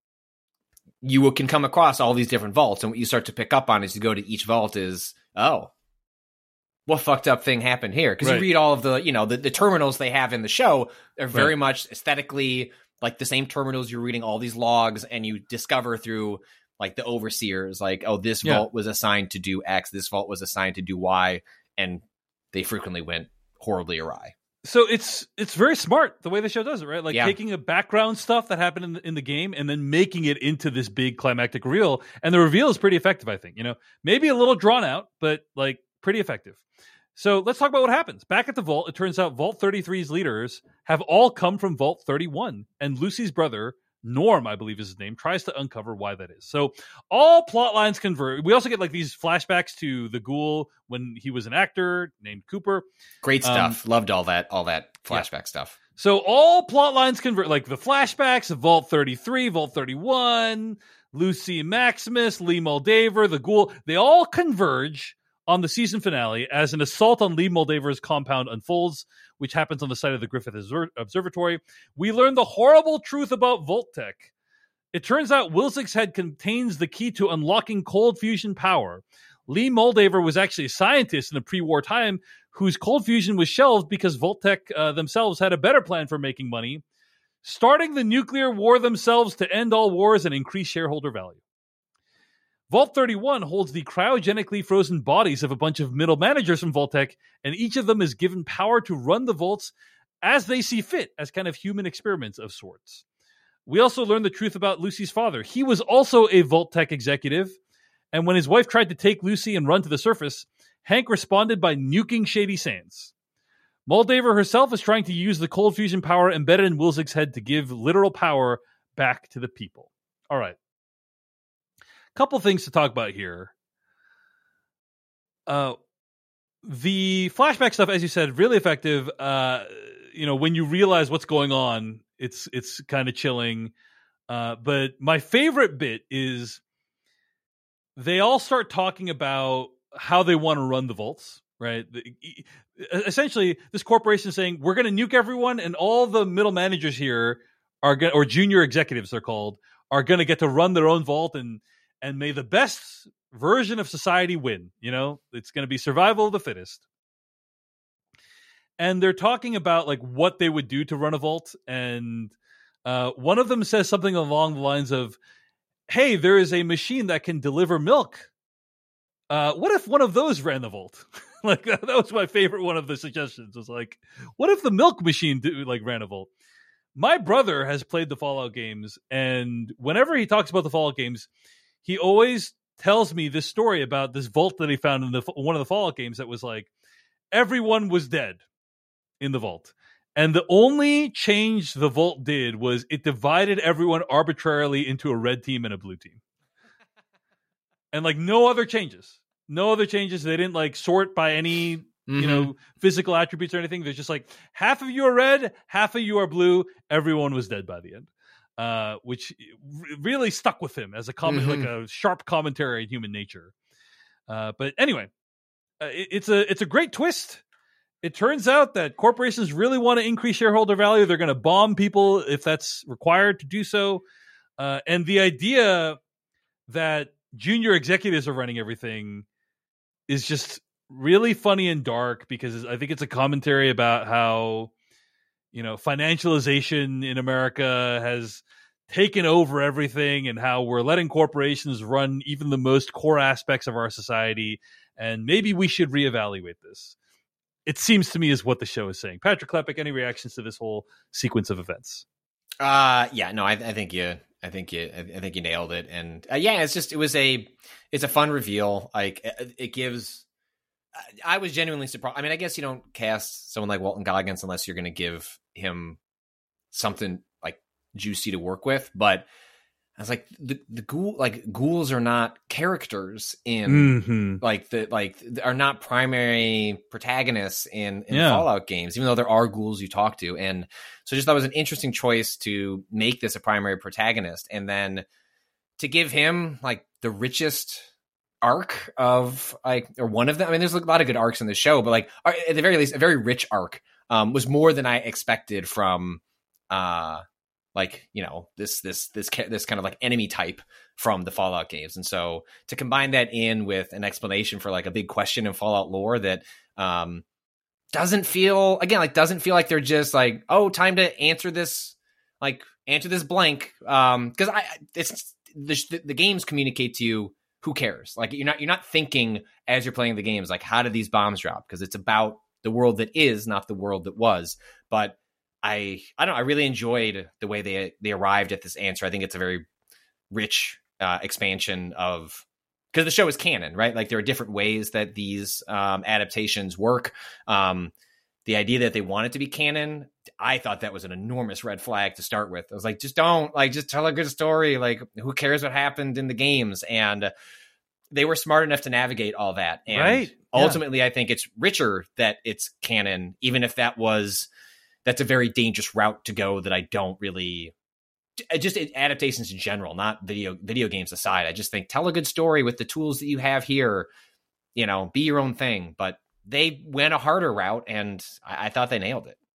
you can come across all these different vaults, and what you start to pick up on as you go to each vault is, oh, what fucked up thing happened here? Because right. you read all of the, you know, the, the terminals they have in the show are very right. much aesthetically like the same terminals. You're reading all these logs, and you discover through like the overseers, like, oh, this yeah. vault was assigned to do X, this vault was assigned to do Y, and they frequently went horribly awry. So it's it's very smart the way the show does it, right? Like yeah. taking a background stuff that happened in the, in the game and then making it into this big climactic reveal. And the reveal is pretty effective, I think. You know, maybe a little drawn out, but like pretty effective. So let's talk about what happens. Back at the vault, it turns out Vault thirty-three's leaders have all come from Vault thirty-one, and Lucy's brother, Norm, I believe is his name, tries to uncover why that is. So all plot lines converge. We also get like these flashbacks to the Ghoul when he was an actor named Cooper. Great stuff. Um, Loved all that, all that flashback yeah. stuff. So all plot lines convert, like the flashbacks of Vault thirty-three, Vault thirty-one, Lucy Maximus, Lee Moldaver, the Ghoul. They all converge on the season finale as an assault on Lee Moldaver's compound unfolds, which happens on the site of the Griffith Observatory. We learn the horrible truth about Vault-Tec. It turns out Wilsig's head contains the key to unlocking cold fusion power. Lee Moldaver was actually a scientist in the pre-war time whose cold fusion was shelved because Vault-Tec uh, themselves had a better plan for making money, starting the nuclear war themselves to end all wars and increase shareholder value. Vault thirty-one holds the cryogenically frozen bodies of a bunch of middle managers from Vault-Tec, and each of them is given power to run the vaults as they see fit, as kind of human experiments of sorts. We also learn the truth about Lucy's father. He was also a Vault-Tec executive, and when his wife tried to take Lucy and run to the surface, Hank responded by nuking Shady Sands. Moldaver herself is trying to use the cold fusion power embedded in Wilsig's head to give literal power back to the people. All right. Couple things to talk about here. Uh, the flashback stuff, as you said, really effective. Uh, you know, when you realize what's going on, it's it's kind of chilling. Uh, but my favorite bit is they all start talking about how they want to run the vaults, right? The, essentially, this corporation is saying, we're going to nuke everyone, and all the middle managers here are going, or junior executives, they're called, are going to get to run their own vault, and And may the best version of society win. You know, it's going to be survival of the fittest. And they're talking about like what they would do to run a vault. And uh, one of them says something along the lines of, hey, there is a machine that can deliver milk Uh, what if one of those ran the vault? Like that was my favorite one of the suggestions. Was like, what if the milk machine do, like ran a vault? My brother has played the Fallout games, and whenever he talks about the Fallout games, he always tells me this story about this vault that he found in the one of the Fallout games that was like everyone was dead in the vault. And the only change the vault did was it divided everyone arbitrarily into a red team and a blue team. And like no other changes. No other changes. They didn't like sort by any, mm-hmm. you know, physical attributes or anything. They're just like half of you are red, half of you are blue. Everyone was dead by the end. Uh, which r- really stuck with him as a comment, mm-hmm. like a sharp commentary on human nature. Uh, but anyway, uh, it, it's a it's a great twist. It turns out that corporations really want to increase shareholder value. They're going to bomb people if that's required to do so. Uh, and the idea that junior executives are running everything is just really funny and dark, because I think it's a commentary about how, you know, financialization in America has taken over everything and how we're letting corporations run even the most core aspects of our society. And maybe we should reevaluate this. It seems to me is what the show is saying. Patrick Klepek, any reactions to this whole sequence of events? Uh, yeah, no, I, I think you, I think you, I think you nailed it. And uh, yeah, it's just, it was a, it's a fun reveal. Like it, it gives, I was genuinely surprised. I mean, I guess you don't cast someone like Walton Goggins unless you're going to give him something like juicy to work with. But I was like, the the ghoul, like ghouls are not characters in mm-hmm. like the like are not primary protagonists in, in yeah. Fallout games, even though there are ghouls you talk to. And so I just thought it was an interesting choice to make this a primary protagonist, and then to give him like the richest arc of like, or one of them. I mean, there's a lot of good arcs in the show, but like at the very least, a very rich arc um, was more than I expected from. Uh, like, you know, this, this, this, this kind of like enemy type from the Fallout games. And so to combine that in with an explanation for like a big question in Fallout lore that, um, doesn't feel, again, like doesn't feel like they're just like, oh, time to answer this, like answer this blank. Um, cause I, it's the, the games communicate to you, who cares? Like you're not, you're not thinking as you're playing the games, like how did these bombs drop? Cause it's about the world that is, not the world that was. But I I don't know, I really enjoyed the way they they arrived at this answer. I think it's a very rich uh, expansion of, because the show is canon, right? Like there are different ways that these um, adaptations work. Um, the idea that they want it to be canon, I thought that was an enormous red flag to start with. I was like, just don't, like, just tell a good story. Like, who cares what happened in the games? And they were smart enough to navigate all that. And right. ultimately, yeah. I think it's richer that it's canon, even if that was... that's a very dangerous route to go that I don't really, just adaptations in general, not video video games aside. I just think tell a good story with the tools that you have here, you know, be your own thing. But they went a harder route, and I, I thought they nailed it.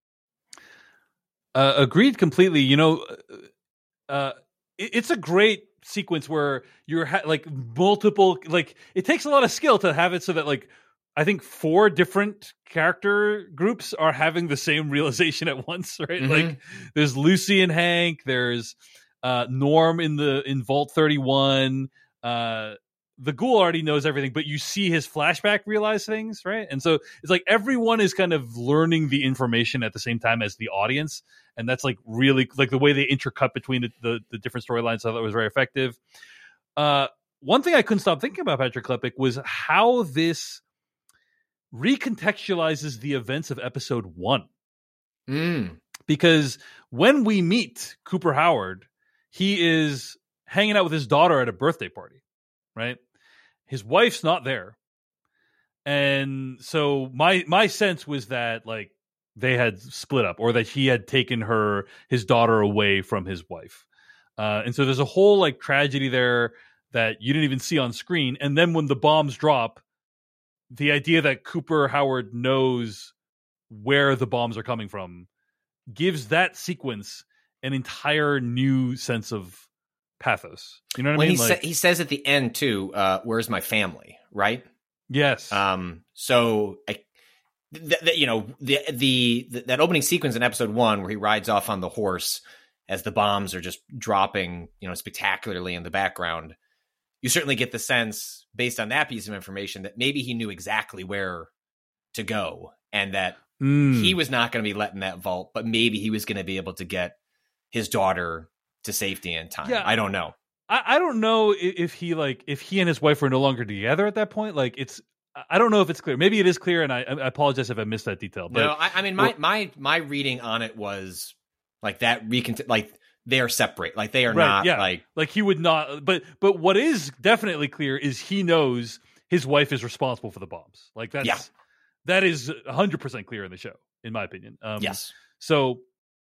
Uh, agreed completely. You know, uh, it, it's a great sequence where you're ha- like multiple, like it takes a lot of skill to have it so that like, I think four different character groups are having the same realization at once, right? Mm-hmm. Like there's Lucy and Hank, there's uh, Norm in the in Vault thirty-one. Uh, the ghoul already knows everything, but you see his flashback realize things, right? And so it's like everyone is kind of learning the information at the same time as the audience, and that's like really like the way they intercut between the the, the different storylines. I thought was very effective. Uh, one thing I couldn't stop thinking about, Patrick Klepek, was how this recontextualizes the events of episode one. Mm. Because when we meet Cooper Howard, he is hanging out with his daughter at a birthday party, right? His wife's not there. And so my my sense was that like they had split up, or that he had taken her, his daughter, away from his wife. Uh, and so there's a whole like tragedy there that you didn't even see on screen. And then when the bombs drop, the idea that Cooper Howard knows where the bombs are coming from gives that sequence an entire new sense of pathos. You know what when I mean? He, like, sa- he says at the end too, uh, "Where's my family?" Right? Yes. Um. So, I, th- th- you know, the, the the that opening sequence in episode one where he rides off on the horse as the bombs are just dropping, you know, spectacularly in the background. you certainly get the sense based on that piece of information that maybe he knew exactly where to go and that mm. he was not going to be let in that vault, but maybe he was going to be able to get his daughter to safety in time. Yeah. I don't know. I, I don't know if he like if he and his wife were no longer together at that point. Like it's, I don't know if it's clear. Maybe it is clear, and I, I apologize if I missed that detail. But no, I, I mean my my my reading on it was like that. Recont- like they are separate. Like they are right, not yeah. like like he would not. But but what is definitely clear is he knows his wife is responsible for the bombs. Like that's yeah. that is a hundred percent clear in the show, in my opinion. Um, yes. So.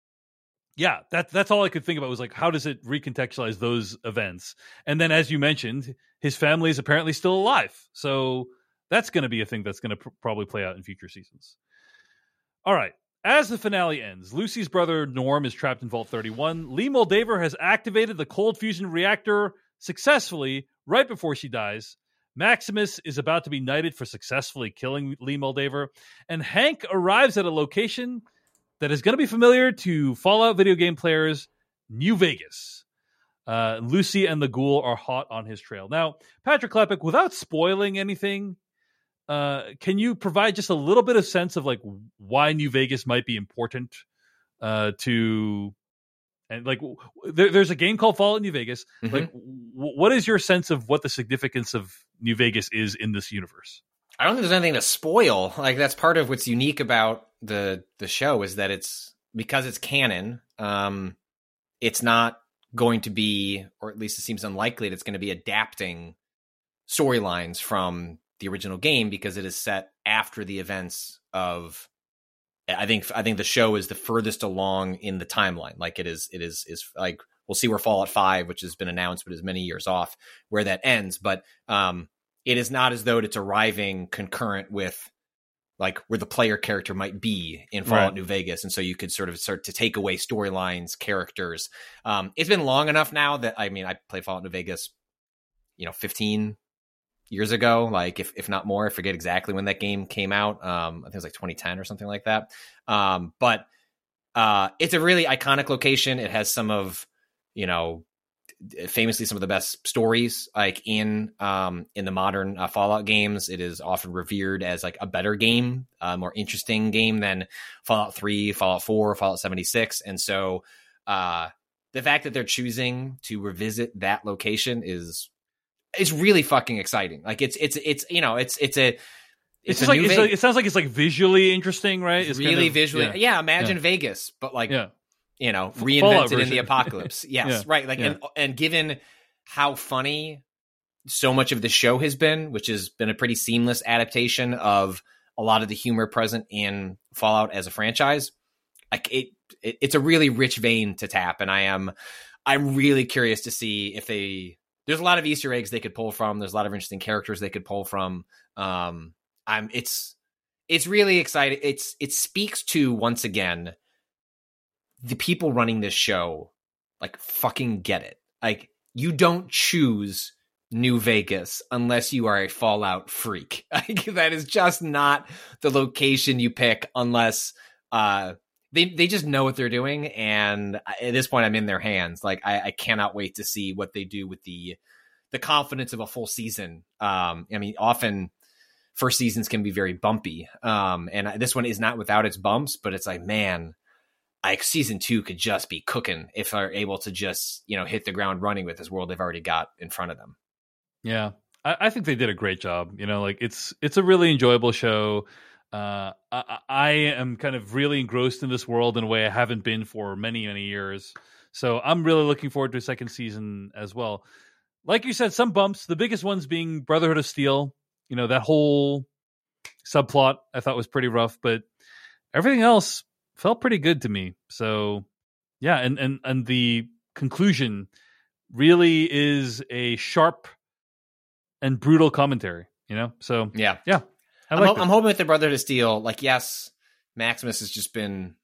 Yeah, that, that's all I could think about was like, how does it recontextualize those events? And then, as you mentioned, his family is apparently still alive. So that's going to be a thing that's going to pr- probably play out in future seasons. All right. As the finale ends, Lucy's brother Norm is trapped in Vault thirty-one. Lee Moldaver has activated the cold fusion reactor successfully right before she dies. Maximus is about to be knighted for successfully killing Lee Moldaver. And Hank arrives at a location that is going to be familiar to Fallout video game players, New Vegas. Uh, Lucy and the Ghoul are hot on his trail. Now, Patrick Klepek, without spoiling anything, uh, can you provide just a little bit of sense of like why New Vegas might be important uh, to, and like w- there, there's a game called Fallout New Vegas. Mm-hmm. Like, w- what is your sense of what the significance of New Vegas is in this universe? I don't think there's anything to spoil. Like that's part of what's unique about the the show is that it's because it's canon. Um, it's not going to be, or at least it seems unlikely, that it's going to be adapting storylines from the original game because it is set after the events of. I think I think the show is the furthest along in the timeline. Like it is, it is is like we'll see where Fallout five, which has been announced but is many years off, where that ends. But um. It is not as though it's arriving concurrent with like where the player character might be in Fallout right. New Vegas. And so you could sort of start to take away storylines, characters. Um, it's been long enough now that, I mean, I played Fallout New Vegas, you know, fifteen years ago, like if, if not more, I forget exactly when that game came out. Um, I think it was like twenty ten or something like that. Um, but uh, it's a really iconic location. It has some of, you know, famously some of the best stories like in um in the modern uh, Fallout games. It is often revered as like a better game, a more interesting game than Fallout three, Fallout four, Fallout seventy-six. And so uh the fact that they're choosing to revisit that location is is really fucking exciting. Like it's it's it's you know it's it's a It's, it's, just a like, new it's Ve- like it sounds like it's like visually interesting, right? it's It's really kind of, visually yeah, yeah imagine yeah. Vegas but like yeah. you know, Fallout reinvented in version. the apocalypse. Yes, Yeah. right. Like, Yeah. and and given how funny so much of the show has been, which has been a pretty seamless adaptation of a lot of the humor present in Fallout as a franchise, like it, it it's a really rich vein to tap. And I am, I'm really curious to see if they. There's a lot of Easter eggs they could pull from. There's a lot of interesting characters they could pull from. Um, I'm. It's it's really exciting. It's it speaks to once again. The people running this show, like, fucking get it. Like, you don't choose New Vegas unless you are a Fallout freak. Like, that is just not the location you pick unless uh, they they just know what they're doing. And at this point, I'm in their hands. Like, I, I cannot wait to see what they do with the the confidence of a full season. Um, I mean, often first seasons can be very bumpy, um, and this one is not without its bumps. But it's like, man. Like season two could just be cooking if they're able to just, you know, hit the ground running with this world they've already got in front of them. Yeah, I, I think they did a great job. You know, like it's it's a really enjoyable show. Uh, I, I am kind of really engrossed in this world in a way I haven't been for many, many years. So I'm really looking forward to a second season as well. Like you said, some bumps, the biggest ones being Brotherhood of Steel. You know, that whole subplot I thought was pretty rough, but everything else felt pretty good to me. So yeah, and, and, and the conclusion really is a sharp and brutal commentary, you know? So yeah, yeah. I I'm, like ho- I'm hoping with the Brotherhood of Steel, like, yes, Maximus has just been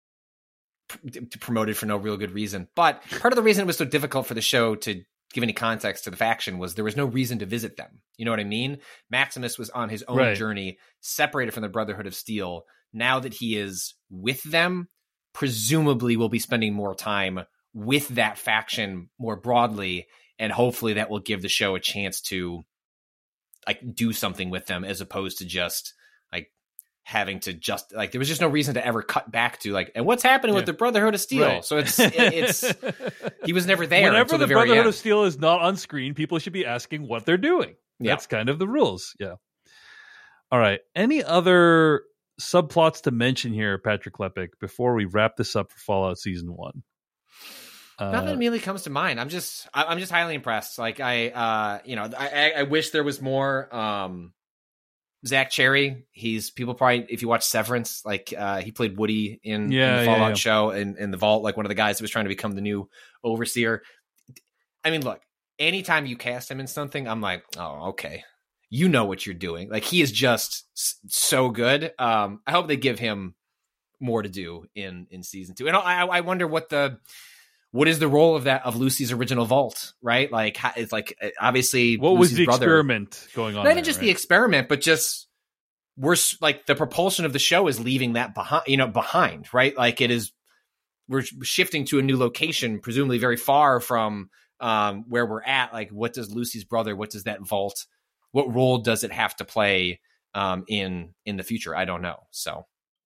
pr- promoted for no real good reason. But part of the reason it was so difficult for the show to give any context to the faction was there was no reason to visit them. You know what I mean? Maximus was on his own right. journey, separated from the Brotherhood of Steel. Now that he is with them, presumably we'll be spending more time with that faction more broadly. and hopefully that will give the show a chance to like do something with them as opposed to just like having to just like there was just no reason to ever cut back to like and what's happening yeah. with the Brotherhood of Steel. Right. So it's it, it's he was never there. Whenever the, the Brotherhood end. of Steel is not on screen, people should be asking what they're doing. Yeah. That's kind of the rules. Yeah. All right. Any other subplots to mention here, Patrick Klepek, before we wrap this up for Fallout Season One? Uh, Nothing immediately comes to mind. I'm just, I'm just highly impressed. Like I, uh, you know, I, I wish there was more. Um, Zach Cherry, he's people probably if you watch Severance, like uh, he played Woody in, yeah, in the Fallout yeah, yeah. show and in, in the Vault, like one of the guys that was trying to become the new overseer. I mean, look, anytime you cast him in something, I'm like, oh, okay, you know what you're doing. Like he is just so good. Um, I hope they give him more to do in in season two, and I, I wonder what the. What is the role of that of Lucy's original vault, right? Like, it's like obviously what Lucy's was the brother, experiment going on? Not even there, just right? the experiment, but just we're like the propulsion of the show is leaving that behind, you know, behind, right? Like it is, we're shifting to a new location, presumably very far from um, where we're at. Like, what does Lucy's brother? What does that vault? What role does it have to play um, in in the future? I don't know. So,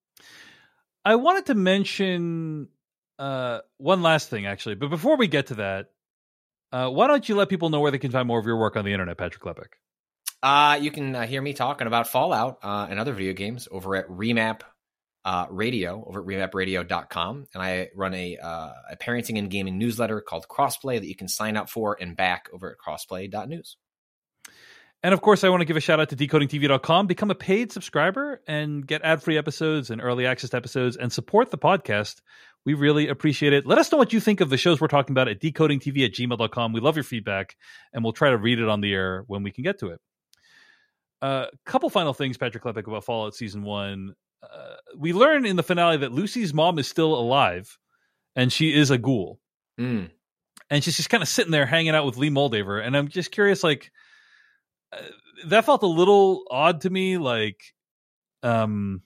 I wanted to mention. Uh, one last thing, actually, but before we get to that, uh, why don't you let people know where they can find more of your work on the internet, Patrick Klepek? Uh, you can uh, hear me talking about Fallout uh, and other video games over at Remap uh, Radio, over at remap radio dot com, and I run a, uh, a parenting and gaming newsletter called Crossplay that you can sign up for and back over at crossplay dot news. And of course, I want to give a shout out to decoding t v dot com. Become a paid subscriber and get ad-free episodes and early access episodes and support the podcast. We really appreciate it. Let us know what you think of the shows we're talking about at decoding t v at gmail dot com. We love your feedback, and we'll try to read it on the air when we can get to it. A uh, couple final things, Patrick Klepek, about Fallout Season one. Uh, we learn in the finale that Lucy's mom is still alive, and she is a ghoul. Mm. And she's just kind of sitting there hanging out with Lee Moldaver. And I'm just curious, like, uh, that felt a little odd to me. Like, um...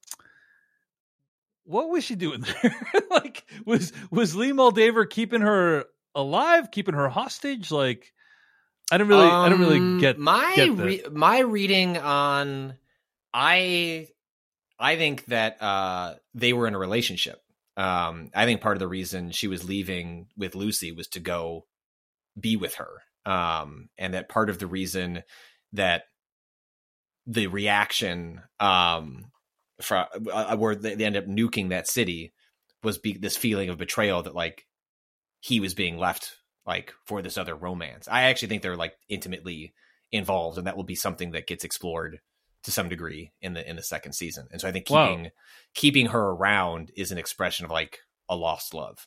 what was she doing there? Like, was was Lee Moldaver keeping her alive, keeping her hostage? Like, I don't really, um, I don't really get my get re- my reading on. I I think that uh, they were in a relationship. Um, I think part of the reason she was leaving with Lucy was to go be with her, um, and that part of the reason that the reaction. Um, For, uh, where they, they end up nuking that city was be, this feeling of betrayal that like he was being left like for this other romance. I actually think they're like intimately involved, and that will be something that gets explored to some degree in the in the second season. And so I think keeping wow. keeping her around is an expression of like a lost love.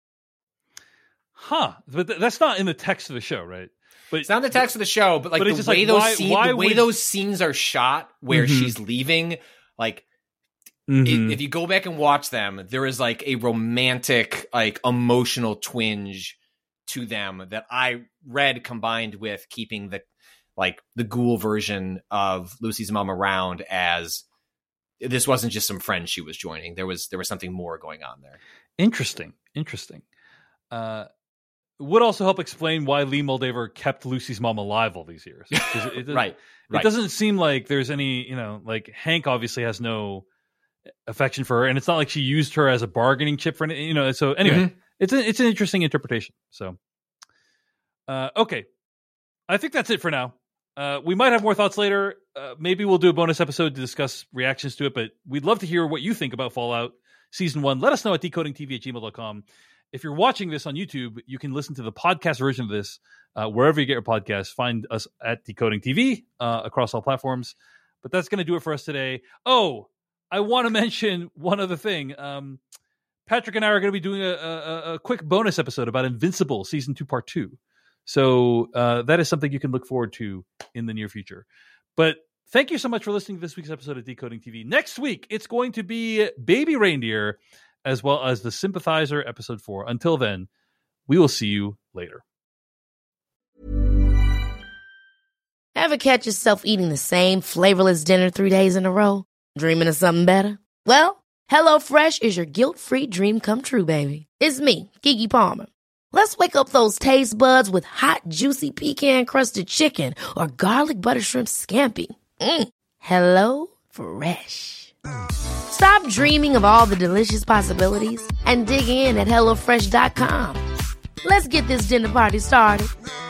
Huh? But th- that's not in the text of the show, right? But it's not the text of the show, but like but the way like, those why, scenes, why the way would... those scenes are shot, where mm-hmm. she's leaving, like. Mm-hmm. If you go back and watch them, there is like a romantic, like emotional twinge to them that I read combined with keeping the like the ghoul version of Lucy's mom around as this wasn't just some friend she was joining. There was there was something more going on there. Interesting, interesting. Uh, would also help explain why Lee Moldaver kept Lucy's mom alive all these years. It, it, right, right. It doesn't seem like there's any, you know, like Hank obviously has no affection for her, and it's not like she used her as a bargaining chip for anything, you know. So anyway, mm-hmm. it's a, it's an interesting interpretation. So, uh, okay, I think that's it for now. Uh, we might have more thoughts later. Uh, maybe we'll do a bonus episode to discuss reactions to it. But we'd love to hear what you think about Fallout Season One. Let us know at decoding t v at gmail dot com. If you're watching this on YouTube, you can listen to the podcast version of this uh, wherever you get your podcasts. Find us at Decoding T V uh, across all platforms. But that's going to do it for us today. Oh. I want to mention one other thing. Um, Patrick and I are going to be doing a, a, a quick bonus episode about Invincible Season two, Part two. So uh, that is something you can look forward to in the near future. But thank you so much for listening to this week's episode of Decoding T V. Next week, it's going to be Baby Reindeer, as well as The Sympathizer, Episode four. Until then, we will see you later. Ever catch yourself eating the same flavorless dinner three days in a row? Dreaming of something better? Well, HelloFresh is your guilt-free dream come true, baby. It's me, Keke Palmer. Let's wake up those taste buds with hot, juicy pecan-crusted chicken or garlic butter shrimp scampi. Mm. Hello Fresh. Stop dreaming of all the delicious possibilities and dig in at hello fresh dot com. Let's get this dinner party started.